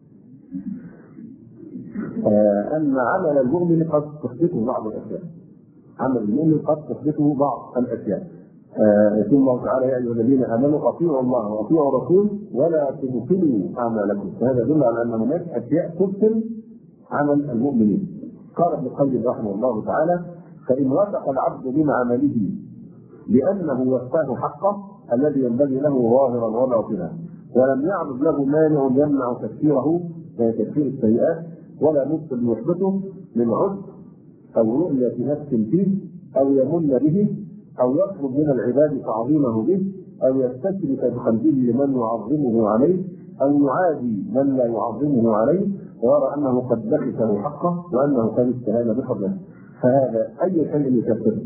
أن عمل المؤمن قد تحدثه بعض الأشياء. عمل المؤمن قد تحدثه بعض الأشياء. يقول الله تعالى: يا أيها الذين آمنوا أطيعوا الله وأطيعوا الرسول ولا تبطلوا أعمالكم. فهذا يدل على أن هناك أشياء تبطل عمل المؤمنين. قال ابن القيم رحمه الله تعالى: فإن وثق العبد من عمله لأنه وفاه حقه الذي ينبغي له ظاهرا وباطنا ولم يعرض له مانع يمنع تكفيره كتكفير السيئات ولا مبطل يحبطه من عذر أو رؤية نفس فيه أو يمن به أو يطلب من العباد تعظيمه به أو يستشرك بقلبه لمن يعظمه عليه أو يعادي من لا يعظمه عليه ويرى أنه قد بخسه حقه وأنه قد استهان بفضله، فهذا أي شيء يكفره.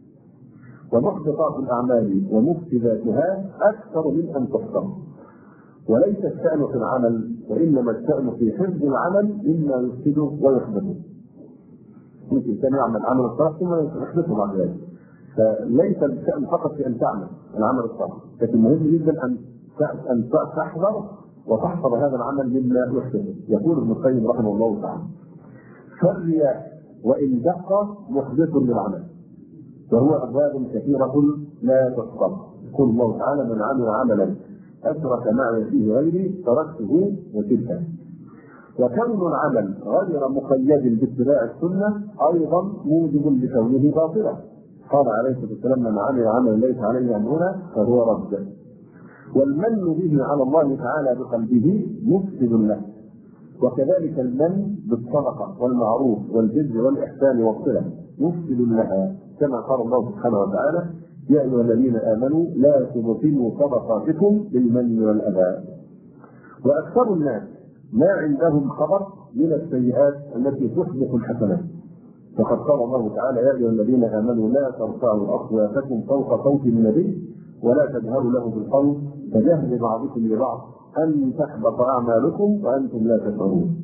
ومحبطات الأعمال ومفسداتها أكثر من أن تحصر، وليس الشأن في العمل وإنما الشأن في حفظ العمل مما يفسده ويحبطه. ممكن الإنسان يعمل عمل الصالح ثم يحبطه بعد ذلك، فليس الشأن فقط في أن تعمل العمل الصالح، لكن مهم جدا أن تحذر وتحفظ هذا العمل مما يحبطه. يقول ابن القيم رحمه الله تعالى: فالرياء وإن دق محدث للعمل وهو أبواب كثيرة لا تحصى. يقول الله تعالى: من عمل عملا أشرك معي فيه غيري تركته وتلك. وكون العمل غير مقيد باتباع السنة أيضا موجب لكونه باطلا. قال عليه الصلاة والسلام: من عمل عملا ليس عليه أمرنا فهو رد. والمن به على الله تعالى بقلبه مفسد له، وكذلك المن بالصدقة والمعروف والبر والإحسان والصلة مفسد لها، كما قال الله سبحانه وتعالى: يا أيها الذين آمنوا لا تبطلوا صدقاتكم بالمن والأذى. وأكثر الناس ما عندهم خبر من السيئات التي تحبط الحسنات، فقد قال الله تعالى: يا أيها الذين آمنوا لا ترفعوا أصواتكم فوق صوت النبي ولا تجهروا له بالقول كجهر بعضكم لبعض أن تحبط أعمالكم وأنتم لا تشعرون.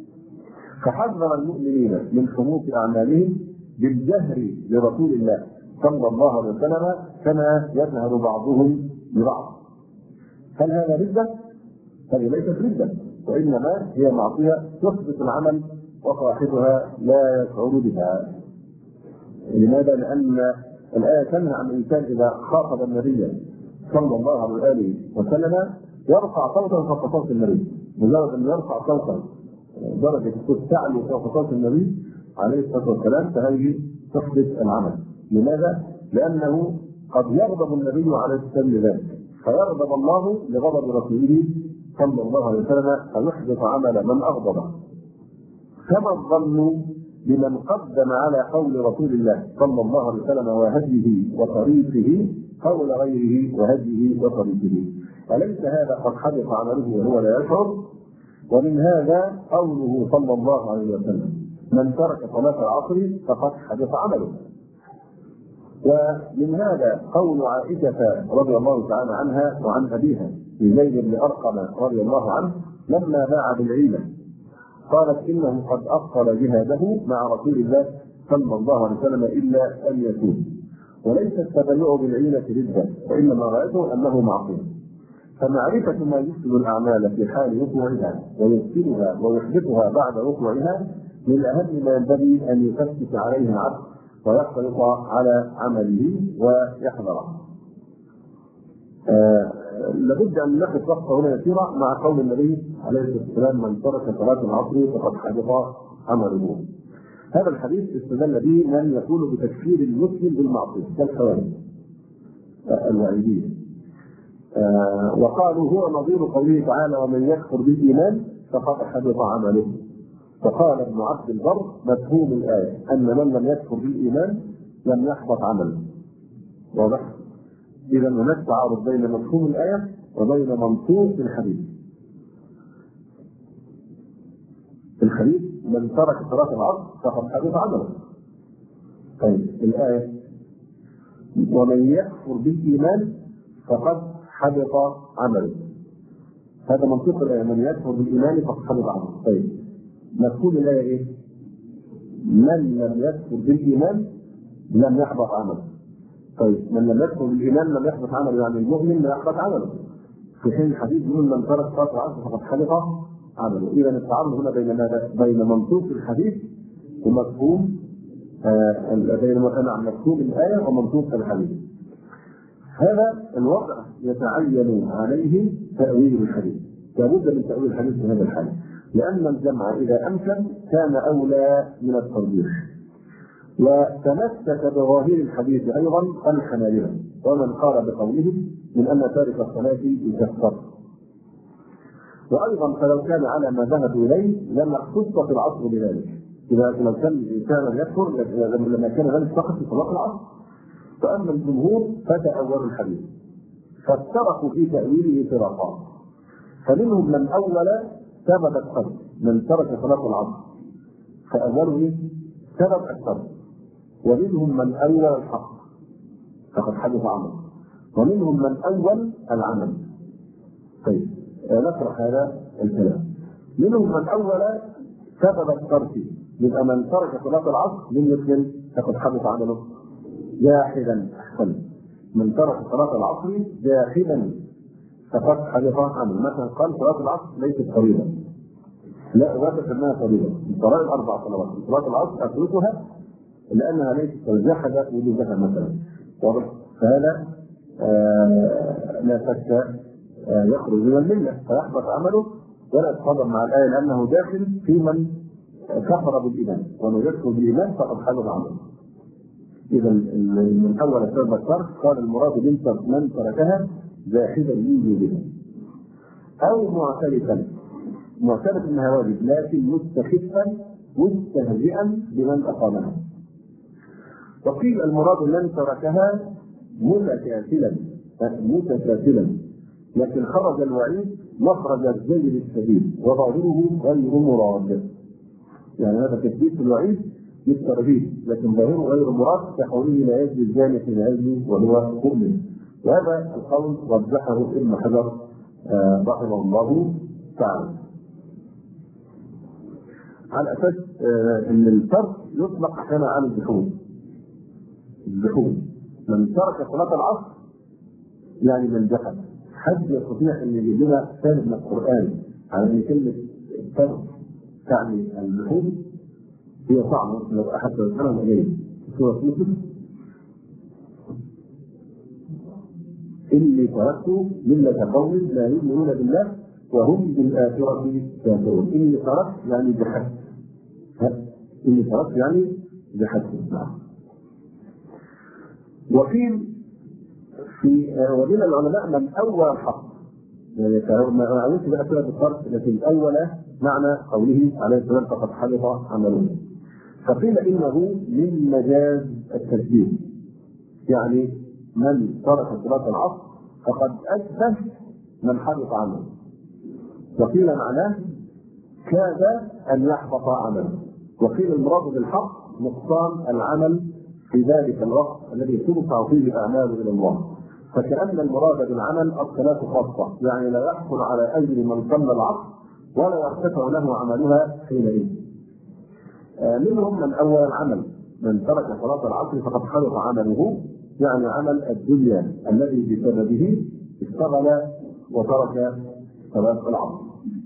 فحذر المؤمنين من حبوط أعمالهم بالجهر لرسول الله صلى الله عليه وسلم كما يجهر بعضهم ببعض. هل هذا ردة؟ هذه ليست ردة، وإنما هي معصية تحبط العمل وصاحبها لا يشعر بها. لماذا؟ لأن الآية تنهى عن الإنسان إذا خاطب النبي صلى الله عليه وآله وسلم يرفع صوته فوق صوت النبي. مجرد أن يرفع صوته درجة الصوت تعلو فوق صوت النبي عليه الصلاة والسلام فهذه تحبط العمل. لماذا؟ لأنه قد يغضب النبي عليه الصلاة والسلام لذلك، فيغضب الله لغضب رسوله صلى الله عليه وسلم فيحبط عمل من أغضبه. كما الظن بمن قدم على قول رسول الله صلى الله عليه وسلم وهديه وطريقه قول غيره وهديه وطريقه، أليس هذا قد حبط عمله وهو لا يشعر؟ ومن هذا قوله صلى الله عليه وسلم: من ترك صلاة العصر فقد حبط عمله. ومن هذا قول عائشة رضي الله تعالى عنها وعن أبيها في زيد بن أرقم رضي الله عنه لما باع بالعيلة، قالت: إنه قد أبطل جهاده مع رسول الله صلى الله عليه وسلم إلا أن يتوب. وليس التبلع بالعينة ردة، وإنما غايته أنه معصية. فمعرفة ما يفسد الأعمال في حال وقوعها ويفسدها ويحدثها بعد وقوعها من أهم ما ينبغي أن يفتش عليه العبد ويحرص على عمله ويحذره. لابد أن نقف وقفة هنا يسيرة مع قول النبي عليه الصلاة والسلام: من ترك صلاة العصر فقد حبط عمله. هذا الحديث استدل به من يقول بتكفير المسلم بالمعصية كالخوارج الوعيدين، وقالوا هو نظير قوله تعالى: ومن يكفر بالإيمان فقد حبط عمله. فقال ابن عبد البر: مفهوم الآية أن من لم يكفر بالإيمان لم يحبط عمله. واضح؟ إذا هناك تعارض بين مفهوم الآية وبين منطوق الحديث. الحديث: من ترك صلاة العصر فقد حبط عمله. طيب الآية: ومن يكفر بالإيمان فقد حبط عمله. هذا منطق الآية: من يكفر بالإيمان فقد حبط عمله. طيب مفهوم الآية إيه؟ من لم يكفر بالإيمان لم يحبط عمله. طيب من لم يكفر بالإيمان لم يحبط عمله، يعني المؤمن لا يحبط عمله. في حين الحديث يقول: من ترك صلاة العصر فقد حبط عمله. إذا التعارض هنا بين ماذا؟ بين منطوق الحديث ومفهوم بين مفهوم الآية ومنطوق الحديث. هذا الوضع يتعين عليه تأويل الحديث. لابد من تأويل الحديث في هذا الحال، لأن الجمع إذا أمكن كان أولى من الترجيح. وتمسك بظاهر الحديث أيضا الحنابلة ومن قال بقوله من أن تارك الصلاة يكفر. وأيضا فلو كان على ما ذهبوا إليه لما اختص في العصر بذلك. إذا لو كان الإنسان يكفر لما كان ذلك فقط في صلاة العصر. فأما الجمهور فتأولوا الحديث فافترقوا في تأويله فرقا، فمنهم من أول سبب الترك، من ترك صلاة العصر فأوله سبب الترك، ومنهم من أول الحق فقد حدث عمل، ومنهم من أول العمل. طيب نشرح هذا الكلام. منهم من أول سبب الترك، يبقى من ترك صلاة العصر من يسلم فقد حدث عمله جاحدا. أحسن، من ترك صلاة العصر جاحدا فقد حدث عمله. مثلا قال صلاة العصر ليست فريضة، لا أوافق أنها فريضة، الفرائض الأربع صلوات، صلاة العصر أتركها لأنها ليست جحد وجوبها مثلا. واضح؟ فهذا لا شك يخرج من الملة فيحبط عمله ولا يتقدم مع الآية، لأنه داخل في من كفر بالإيمان، ومن يكفر بالإيمان فقد حبط عمله. إذا من أول سبب الترك قال المراد من تركها جاحدا لوجوبها، أو معترفا أنها واجب لكن مستخفا مستهزئا بمن أقامها. وقيل المراد من تركها متكاسلا لكن خرج الوعيد مخرج الزجر الشديد وظاهره غير مراد. يعني هذا تثبيت الوعيد بالترهيب لكن ظاهره غير مراد، كقوله لا يجزي الزاني حين يزني وهو مؤمن. وهذا القول رجحه ابن حجر رحمه الله تعالى على اساس ان الترك يطلق احيانا على الجحود. من ترك صلاة العصر يعني من جحد. حد يستطيع ان يجيب لنا ثالث من القران على ان كلمه الترك تعني الجحود؟ هي صعبه لو احد يفهمها اليه. سوره يوسف: إني تركت ملة قوم لا يؤمنون بالله وهم بالآخرة كافرون. إني تركت يعني جحدت. إني تركت يعني جحدت. وقيل ومن العلماء من أول الحق، يعني ما أعلمش بأسئلة بالترك لكن أول معنى قوله عليه السلام فقد حبط عمله. فقيل إنه من مجاز التشبيه، يعني من ترك صلاة العصر فقد أشبه من حبط عمله. وقيل معناه كاد أن يحبط عمله. وقيل المراد بالحق نقصان العمل في ذلك الوقت الذي ترفع فيه الأعمال إلى الله. فكأن المراد بالعمل الصلاة خاصة، يعني لا يحصل على أجر من صلى العصر ولا يرتفع له عملها حينئذ. منهم من أول العمل من ترك صلاة العصر فقد حبط عمله، يعني عمل الدنيا الذي بسببه اشتغل وترك صلاة العصر.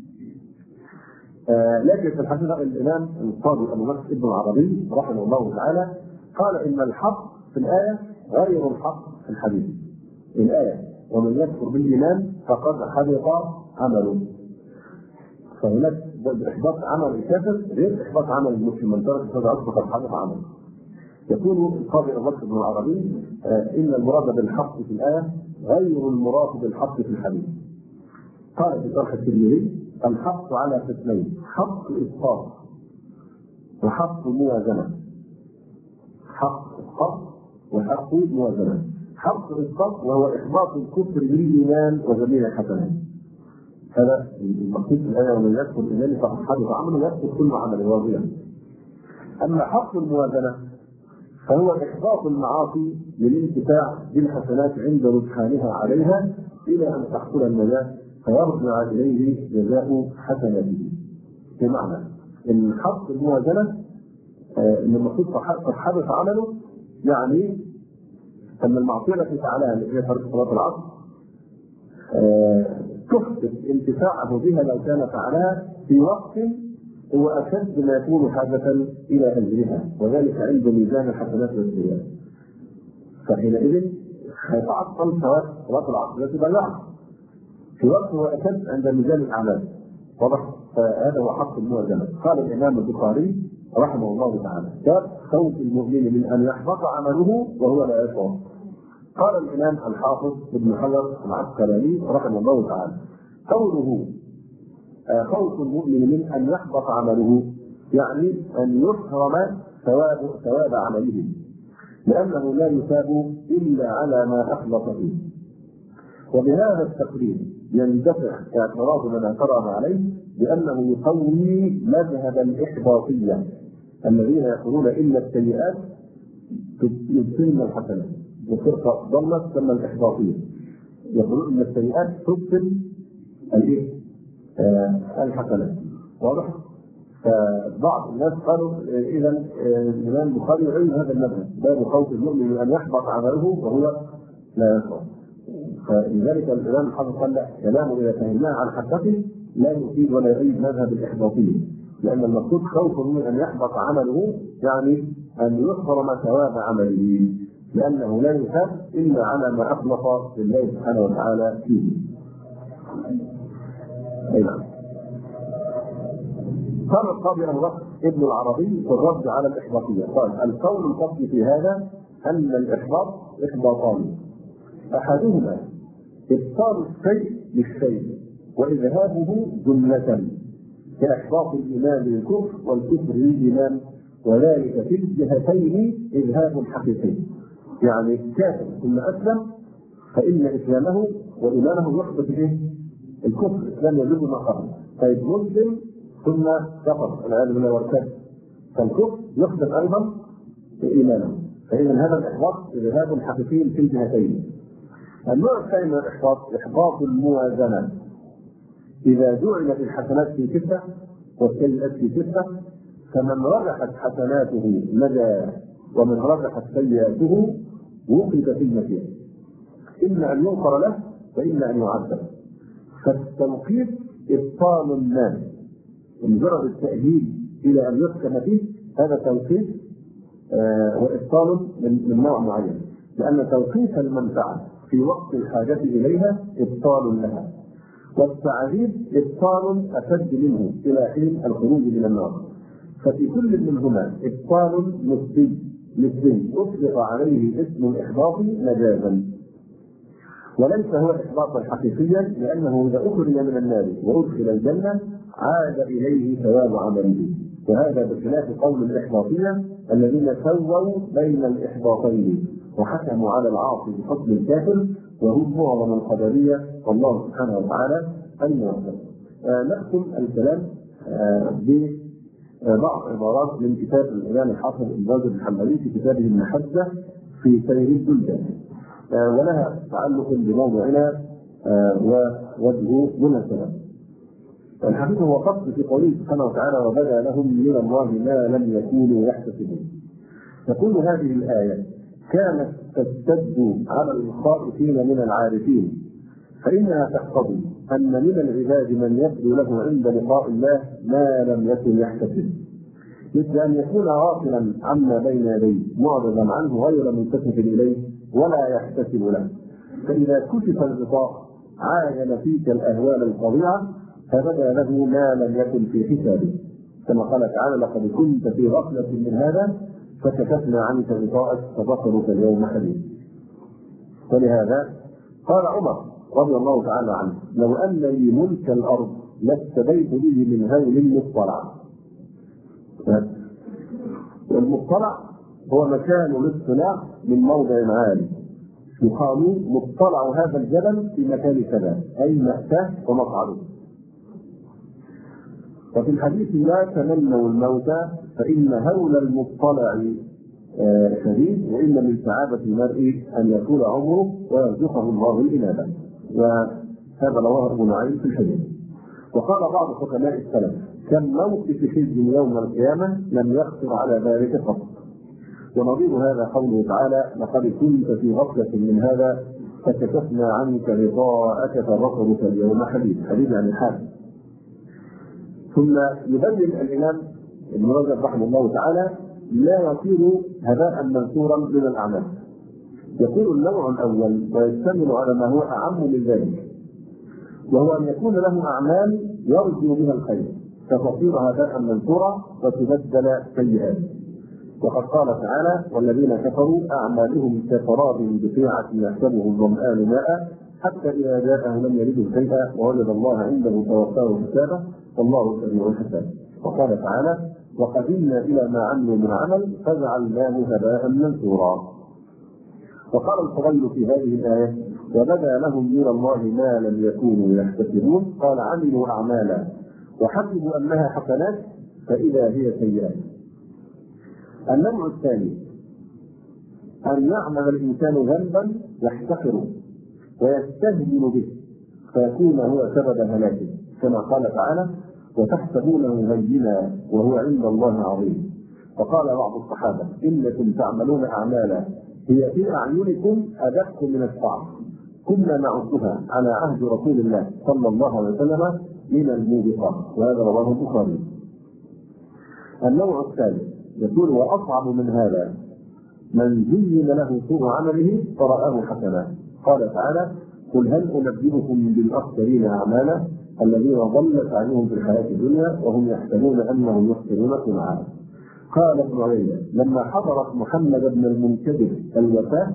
لكن في الحقيقة الإمام القاضي أبو بكر ابن العربي رحمه الله تعالى قال إن الحق في الآية غير الحق في الحديث. الآية ومن يكفر بالإيمان فقد حبط عمله. فهناك إحباط عمل الكافر غير إحباط عمل المسلم، من ترك هذا العصر فقد حبط عمله. يقول القاضي أبو بكر ابن العربي إن المراد بالحق في الآية غير المراد بالحق في الحديث. قال في شرح الترمذي الحق على قسمين: حق إسقاط وحق موازنة. حق إسقاط وحق موازنة. حق إسقاط وهو إحباط الكفر بالإيمان وجميع الحسنات. هذا المقصود في الآية ومن يكفر بالإيمان فقد حبط عمله يكفر كل عمل واضحا. أما حق الموازنة فهو إحباط المعاصي للانتفاع بالحسنات عند رجحانها عليها إلى أن تحصل النجاة فيرجع إليه جزاء حسناته. بمعنى أن حق الموازنة أن المقصود قد حدث عمله، يعني أن المعصية التي فعلها اللي هي ترك صلاة العصر تفقد انتفاعه بها لو كان فعلها في وقت هو أشد ما يكون حاجة إلى أجرها، وذلك عند ميزان الحسنات والسيئات. فحينئذ سيتعطل ثواب صلاة العصر التي ضيعها في وقت هو أشد عند ميزان الأعمال. واضح؟ فهذا هو حق الموازنة. قال الإمام البخاري رحمه الله تعالى: باب خوف المؤمن من أن يحبط عمله وهو لا يشعر. قال الإمام الحافظ ابن حجر العسقلاني رحمه الله تعالى: قوله خوف المؤمن من أن يحبط عمله يعني أن يحرم ثواب عمله، لأنه لا يثاب إلا على ما أخلص فيه. وبهذا التقرير يندفع اعتراض من اعترض عليه بأنه يقوي مذهب الإحباطية الذين يقولون إن السيئات تبطل الحسنات، وفرقة ضلت ثم الإحباطية يقولون إن السيئات تبطل الحسنات. واضح؟ فبعض الناس قالوا إذا الإمام البخاري يعين هذا المذهب: باب خوف المؤمن من أن يحبط عمله وهو لا يشعر. فلذلك الإمام الحافظ قال لا، كلامه إذا فهمناه عن حقته لا يفيد ولا يعيد مذهب الإحباطية، لأن المقصود خوف من أن يحبط عمله يعني أن يحرم ثواب عمله، لأنه لا يثاب إلا على ما أخلص لله سبحانه وتعالى فيه. نعم. قال القاضي أبو بكر ابن العربي في الرد على الإحباطية قال: القول الفصل في هذا أن الإحباط إحباطان: أحدهما إبطال الشيء بالشيء وإذهابه جملة كإحباط الإيمان للكفر والكفر للإيمان، وذلك في الجهتين إذهاب حقيقي. يعني كافر ثم أسلم فإن إسلامه وإيمانه يحدث به الكفر، الإسلام يجب ما قبل. طيب مسلم ثم كفر والعياذ بالله وارتد، فالكفر يحدث أيضا بإيمانه، فإذا هذا الإحباط إذهاب حقيقي في الجهتين. النوع الثاني من الإحباط إحباط الموازنة: إذا جعلت الحسنات في كفة والسيئات في كفة فمن رجحت حسناته نجا ومن رجحت سيئاته وقف في المكان، إما أن يغفر له وإما أن يعذب. فالتوقيف إبطال الناس، مجرد التأهيل إلى أن يحكم فيه هذا توقيف وإبطال من نوع معين، لأن توقيف المنفعة في وقت الحاجة إليها إبطال لها، والتعذيب إبطال أشد منه إلى حين الخروج من النار. ففي كل منهما إبطال نسبي أطلق عليه اسم الإحباط مجازا، وليس هو إحباطا حقيقيا، لأنه إذا أخرج من النار وأدخل الجنة عاد إليه ثواب عمله. وهذا بخلاف قول الإحباطية الذين سووا بين الإحباطين وحكموا على العاصي بحكم الكافر، وهم معظم القدرية والله سبحانه وتعالى أن يوفق. نختم الكلام ببعض عبارات من كتاب الإمام الحافظ ابن رجب الحنبلي في كتابه المحجة في سير البلدان، ولها تعلق بموضوعنا ووجه مناسبة. الحديث هو فصل في قوله سبحانه وتعالى: وبدا لهم من الله ما لم يكونوا يحتسبون. تقول هذه الآية: كانت تشتد على الخائفين من العارفين، فإنها تقتضي أن من العباد من يبدو له عند لقاء الله ما لم يكن يحتسب، مثل أن يكون غافلا عما بين يديه معرضا عنه غير ملتفت إليه ولا يحتسب له، فإذا كشف الغطاء عاين فيك الأهوال الفظيعة فبدا له ما لم يكن في حسابه، كما قال تعالى: لقد كنت في غفلة من هذا فكشفنا عنك غطاءك فبصرك اليوم حديد. ولهذا قال عمر رضي الله تعالى عنه: لو أن لي ملك الأرض لافتديت به من هول المطلع. والمطلع هو مكان الاطلاع من موضع عالي، يقال مطلع هذا الجبل في مكان كذا، أي مأساة ومقعده. وفي الحديث: لا تمنوا الموت فإن هول المطلع شديد، وإن من سعادة المرء أن يطول عمره ويرزقه الله الإنابة. وهذا رواه ابن معين في الحديث. وقال بعض حكماء السلف: كم موقف حزب يوم القيامة لم يخطر على ذلك قط. ونظير هذا قوله تعالى: لقد كنت في غفلة من هذا فكشفنا عنك غطاءك فبصرك اليوم حديد، حديد عن الحال. ثم يبين الإمام ابن رجب رحمه الله تعالى: لا يصير هباء منثورا من الأعمال. يقول النوع الأول ويشتمل على ما هو أعم من ذلك، وهو أن يكون له أعمال يرجو بها الخير فتصير هباء منثورا وتبدل سيئات. وقد قال تعالى: والذين كفروا أعمالهم كسراب بقيعة يحسبه الظمآن ماء حتى إذا جاءه لم يجده شيئا ووجد الله عنده فوفاه حسابه والله سريع الحساب. وقال تعالى: وقدمنا إلى ما عملوا من عمل فجعلناه هباء منثورا. وقال الفضيل في هذه الآية: وبدا لهم من الله ما لم يكونوا يحتسبون، قال: عملوا أعمالا وحسبوا أنها حسنات فإذا هي سيئات. النوع الثاني: أن يعمل الإنسان ذنبا يحتقره ويستهزئ به فيكون هو سبب هلاكه، كما قال تعالى: وتحسبونه هينا وهو عند الله عظيم. وقال بعض الصحابة: إنكم تعملون أعمالا هي في أعينكم أدق من الشعر، كنا نعدها على عهد رسول الله صلى الله عليه وسلم من الموبقات. وهذا رواه البخاري. النوع الثالث يقول: وأصعب من هذا من زين له سوء عمله فرآه حسنا. قال تعالى: قل هل أنبئكم بالأخسرين أعمالا الذين ضل سعيهم في الحياة الدنيا وهم يحسبون أنهم يحسنون صنعا. قال ابن عيينة: لما حضرت محمد بن المنكدر الوفاة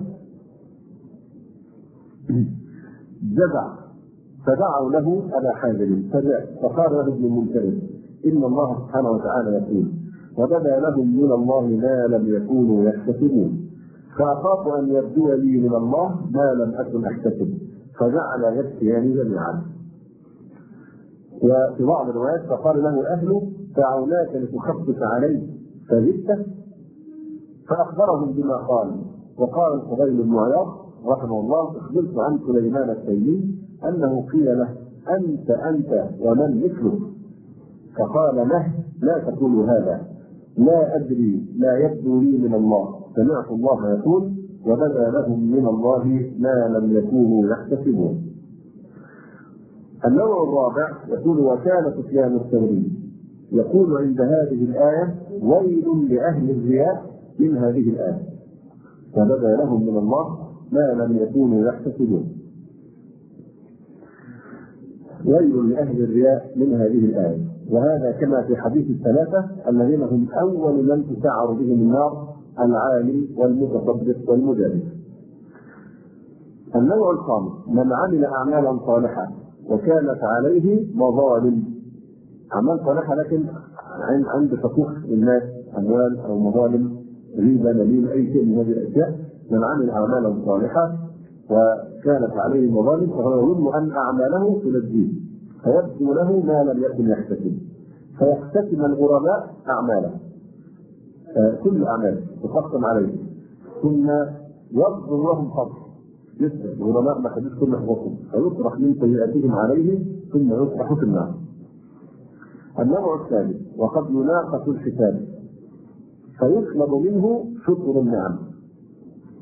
جزع فدعوا له أبا حازم فقال له ابن المنكدر: إن الله سبحانه وتعالى يقول: وبدا لهم من الله ما لم يكونوا يحتسبون، فأخاف أن يبدو لي من الله ما لم أكن أحتسب، فجعل يبكيان جميعا. وفي بعض الروايات: فقال له أهله: دعوناك لتخفف عليه فزدت، فأخبرهم بما قال. وقال الفضيل بن عياض رحمه الله: أخبرت عن سليمان التيمي أنه قيل له: أنت ومن مثلك؟ فقال له: لا تقولوا هذا، لا أدري، لا يبدو لي من الله، سمعت الله يقول: وبدا لهم من الله ما لم يكونوا يحتسبون. النوع الرابع يقول: وكان سفيان الثوري يقول عند هذه الآية: ويل لأهل الرياء من هذه الآية، وبدا لهم من الله ما لم يكونوا يحتسبون. ويل لأهل الرياء من هذه الآية، وهذا كما في حديث الثلاثة الذين هم أول من تسعر بهم النار: العالم والمتصدق والمجاهد. النوع الخامس: من عمل أعمالا صالحة وكانت عليه مظالم. أعمال صالحة لكن عند حقوق الناس، أموال أو مظالم، ريبة، نميمة، أي شيء من هذه الأشياء. من عمل أعمالا صالحة وكانت عليه مظالم فهو يظن أن أعماله تنجيه فيبدو له ما لم يكن يحتسب، فيقتسم الغرباء أعماله، كل أعماله تقسم عليه، ثم يصدر لهم فضل. لسه الغرباء ما خدوش كل حقوقهم فيطرح من سيئاتهم عليه ثم يطرح في النار. النوع الثالث: وقد يناقش الحساب فيسلب منه شكر النعم،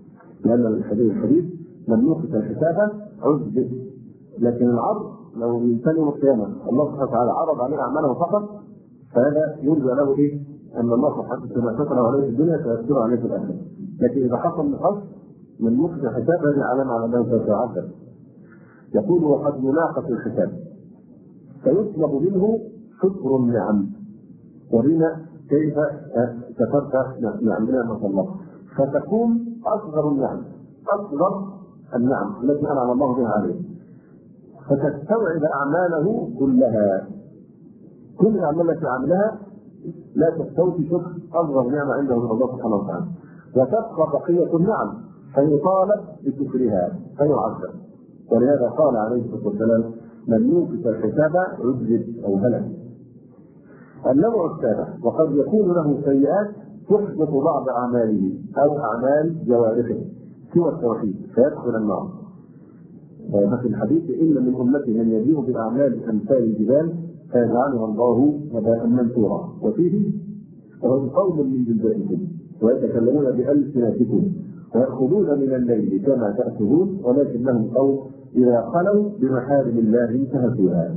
لأن الحديث من نقص الحساب عذب. لكن العرض لو الإنسان يوم القيامة الله سبحانه وتعالى عرض عليه أعماله فقط، فهذا يرجى له إيه؟ أن الله سبحانه وتعالى ستر عليه في الدنيا سيستر عليه في الآخرة. لكن إذا حصل نقص من نقص الحساب هذه علامة على أنه سيتعذب. يقول وقد يناقص الحساب فيطلب منه شكر النعم. ورينا كيف كفرت نعمة الله، فتكون أصغر النعم، أصغر النعم التي أنعم الله بها عليه، فتستوعب أعماله كلها. كل الأعمال التي عملها لا تستوفي شكر أصغر نعمة عنده من الله سبحانه وتعالى، وتبقى بقية النعم فيطالب بشكرها فيعذب. ولهذا قال عليه الصلاة والسلام من يوقف الحساب عذب أو هلك. النوع السابع وقد يكون له سيئات تحبط بعض أعماله أو أعمال جوارحه سوى التوحيد فيدخل النار. ففي الحديث إن من أمتي من يجيء بأعمال أمثال الجبال فيجعلها الله هباء منثورا. وفيه وهم قوم من جلدتكم ويتكلمون بألسنتكم ويأخذون من الليل كما تأخذون ولكنهم قوم إذا خلوا بمحارم الله انتهكوها.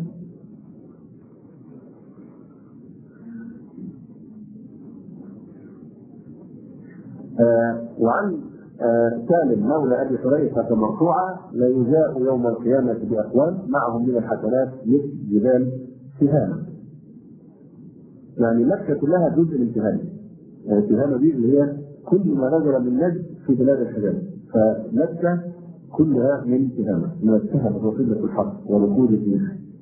وعن سالم مولى أبي حذيفة مرفوعة لا يجاء يوم القيامة بأقوام معهم من الحسنات مثل جبال تهامة. يعني مكة كلها جزء من تهامة. تهامة دي اللي هي كل ما نزل من نجد في بلاد الحجاز، فمكة كلها من تهامة، من التهمة وقلة الحق وركود الدين.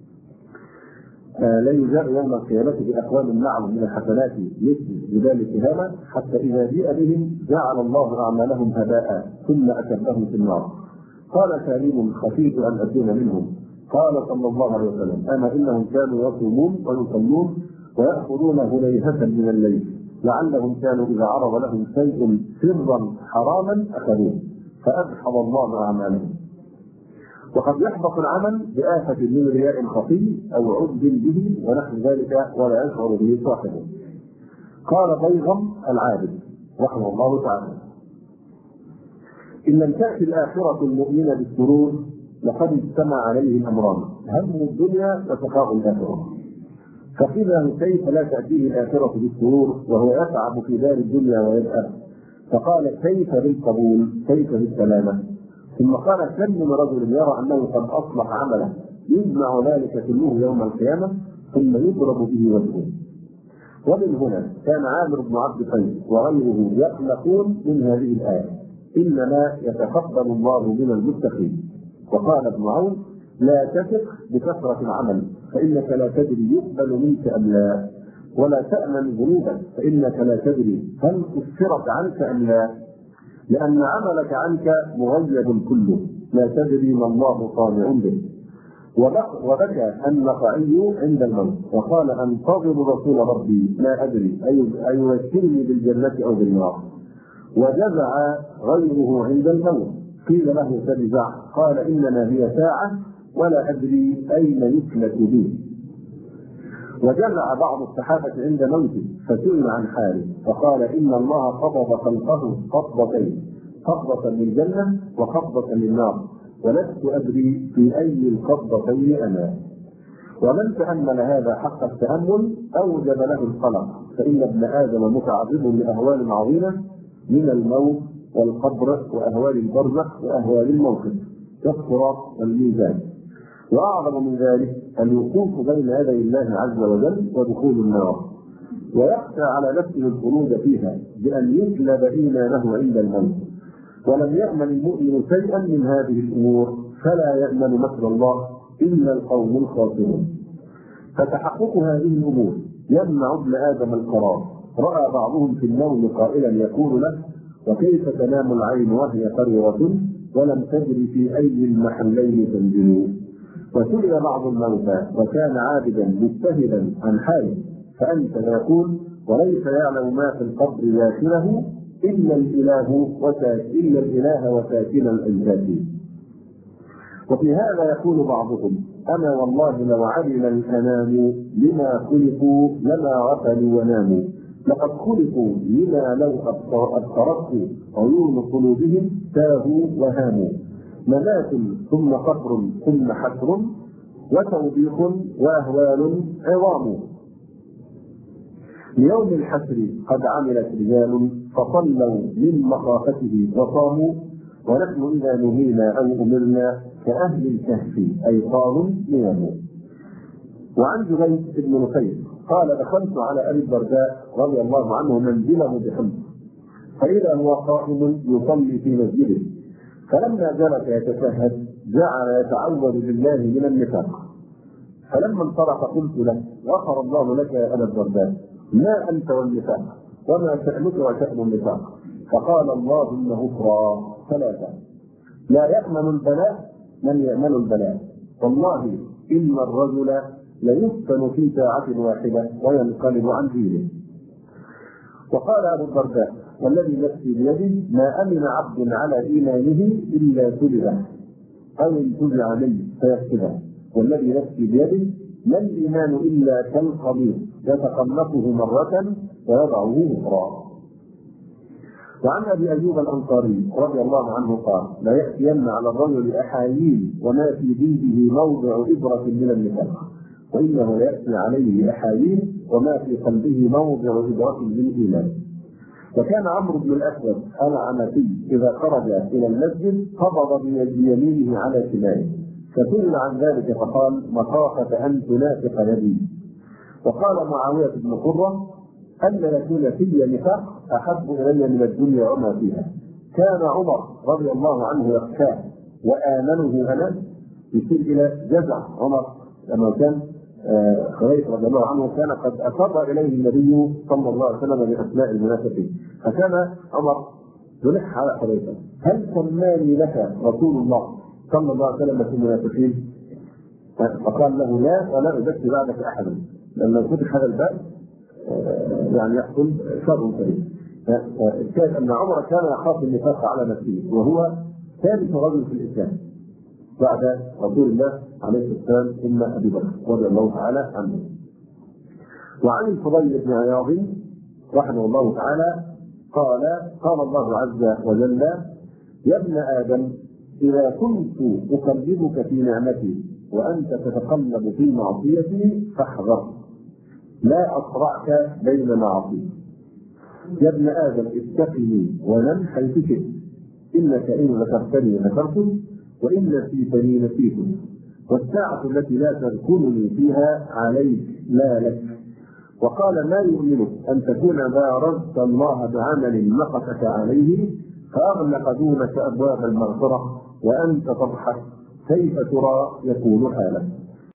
لا يجاء يوم القيامة بأقوام معهم من الحسنات مثل جبال تهامة حتى إذا جيء بهم جعل الله أعمالهم هباء ثم أكبهم في النار. قال سالم خشيت أن أكون منهم. قال صلى الله عليه وسلم أما إنهم كانوا يصومون ويصلون ويأخذون هليهة من الليل لعلهم كانوا إذا عرض لهم شيء سرا حراما أخذوه فأدحض الله أعمالهم. وقد يحبط العمل بآفة من رياء خفي أو عجب به ونحو ذلك ولا يشعر به صاحبه. قال بيغم العابد رحمه الله تعالى إن لم تأتي الآخرة المؤمنة بالسرور لقد اجتمع عليه الأمران هم الدنيا وسخاء الآخرة. فقيل له كيف لا تأتيه الآخرة بالسرور وهو يتعب في دار الدنيا ويبأس؟ فقال كيف بالقبول كيف بالسلامة؟ ثم قال كم من رجل يرى أنه قد أصلح عمله يجمع ذلك كله يوم القيامة ثم يضرب به وجهه. ومن هنا كان عامر بن عبد قيس وغيره يقلقون من هذه الآية إنما يتقبل الله من المتقين. وقال ابن عون لا تثق بكثرة العمل فإنك لا تدري يقبل منك أم لا، ولا تأمن ذنوبك فإنك لا تدري هل كفرت عنك أم لا، لأن عملك عنك مغيب كله لا تدري ما الله صانع به. وبكى النخعي عند الموت وقال أنتظر رسول ربي لا أدري أيبشرني بالجنة أو بالنار. وجزع غيره عند الموت قيل له فجزع قال إنما هي ساعة ولا أدري أين يفلت بي. وجزع بعض الصحابة عند موته فسئل عن حاله فقال إن الله قبض خلقه قبضتين قبضة للجنة وقبضة للنار ولست أدري في أي القبضتين أنا. ومن تأمل هذا حق التأمل أوجب له القلق فإن ابن آدم متعرض لأهوال عظيمة من الموت والقبر وأهوال البرزخ وأهوال الموقف كالصراط والميزان. وأعظم من ذلك الوقوف بين يدي الله عز وجل ودخول النار ويخشى على نفسه الخلود فيها بأن يسلب إيمانه عند الموت. ولم يأمن المؤمن شيئا من هذه الأمور فلا يأمن مكر الله إلا القوم الخاسرون. فتحقق هذه الأمور يمنع ابن آدم القرار. رأى بعضهم في النوم قائلا يقول له وكيف تنام العين وهي قريرة ولم تدري في أي المحلين تنزل. وسئل بعض الموتى وكان عابدا مجتهدا عن حاله فأنت يقول وليس يعلم ما في القبر داخله إلا الإله وساكن الأجداد. وفي هذا يقول بعضهم أما والله لو علم الأنام لما خلقوا لما غفلوا وناموا لقد خلقوا لما لو أبصرته عيون قلوبهم تاهوا وهاموا، ممات ثم قبر ثم حسر، وتوبيخ وأهوال عظام. ليوم الحسر قد عملت رجال، فصلوا من مخافته وصاموا، ونحن إذا نهينا أو أمرنا كأهل الكهف أيقاظ نيام. وعن جبير بن نفير قال: دخلت على أبي الدرداء رضي الله عنه منزله بحمص، فإذا هو قائم يصلي في مسجده، فلما جلس يتشهد جعل يتعوذ بالله من النفاق، فلما انصرف قلت له: غفر الله لك يا أبا الدرداء، ما أنت والنفاق، وما شأنك وشأن النفاق؟ فقال: اللهم غفرا ثلاثة: لا يأمن البلاء من يأمن البلاء، والله إن الرجل ليفتن في ساعة واحدة وينقلب عن دينه. وقال أبو الدرداء: والذي نفسي بيده ما أمن عبد على إيمانه إلا سلبه أو انتزع منه فيكسبه، والذي نفسي بيده ما الإيمان إلا كالخبيث يتقلصه مرة ويضعه أخرى. وعن أبي أيوب الأنصاري رضي الله عنه قال: لا يأتين على الرجل أحايين وما في جيبه موضع إبرة من النفاق، وإنه ليأتي عليه أحايين وما في قلبه موضع إبرة من إيمان. وكان عمرو بن الأسود العنسي إذا خرج إلى المسجد قبض بيمينه على شماله، فسئل عن ذلك فقال: مخافة أن تنافق يدي. وقال معاوية بن قرة: أن يكون في نفاق أحب إلي من الدنيا وما فيها. كان عمر رضي الله عنه يخشاه وآمنه أنا، يصير إلى جزع عمر لما كان خريف رضي الله عنه كان قد أسر إليه النبي صلى الله عليه وسلم بأسماء المنافقين، فكان عمر يلح على خريفة: هل سماني لك رسول الله صلى الله عليه وسلم في المنافقين؟ فقال له: لا، ولا أزكي بعدك أحدا، لما فتح هذا الباب يعني يحصل شر كبير. فالشاهد أن عمر كان يخاف النفاق على نفسه، وهو ثالث رجل في الإسلام بعد رسول الله عليه الصلاة والسلام ثم أبي بكر رضي الله تعالى عنه. وعن الفضيل بن عياض رحمه الله تعالى قال: قال الله عز وجل: يا ابن آدم إذا كنت أقلبك في نعمتي وأنت تتقلب في معصيتي فاحذر، لا أصرعك بين معاصي. يا ابن آدم اتقني ونم حيث شئت، إنك إن ذكرتني ذكرتك، وإن نسيتني نسيتك، والساعة التي لا تذكرني فيها عليك لا لك. وقال: ما يؤمنك أن تكون بارزت الله بعمل نقصك عليه فأغلق دونك أبواب المغفرة وأنت تضحك، كيف ترى يكون حالك؟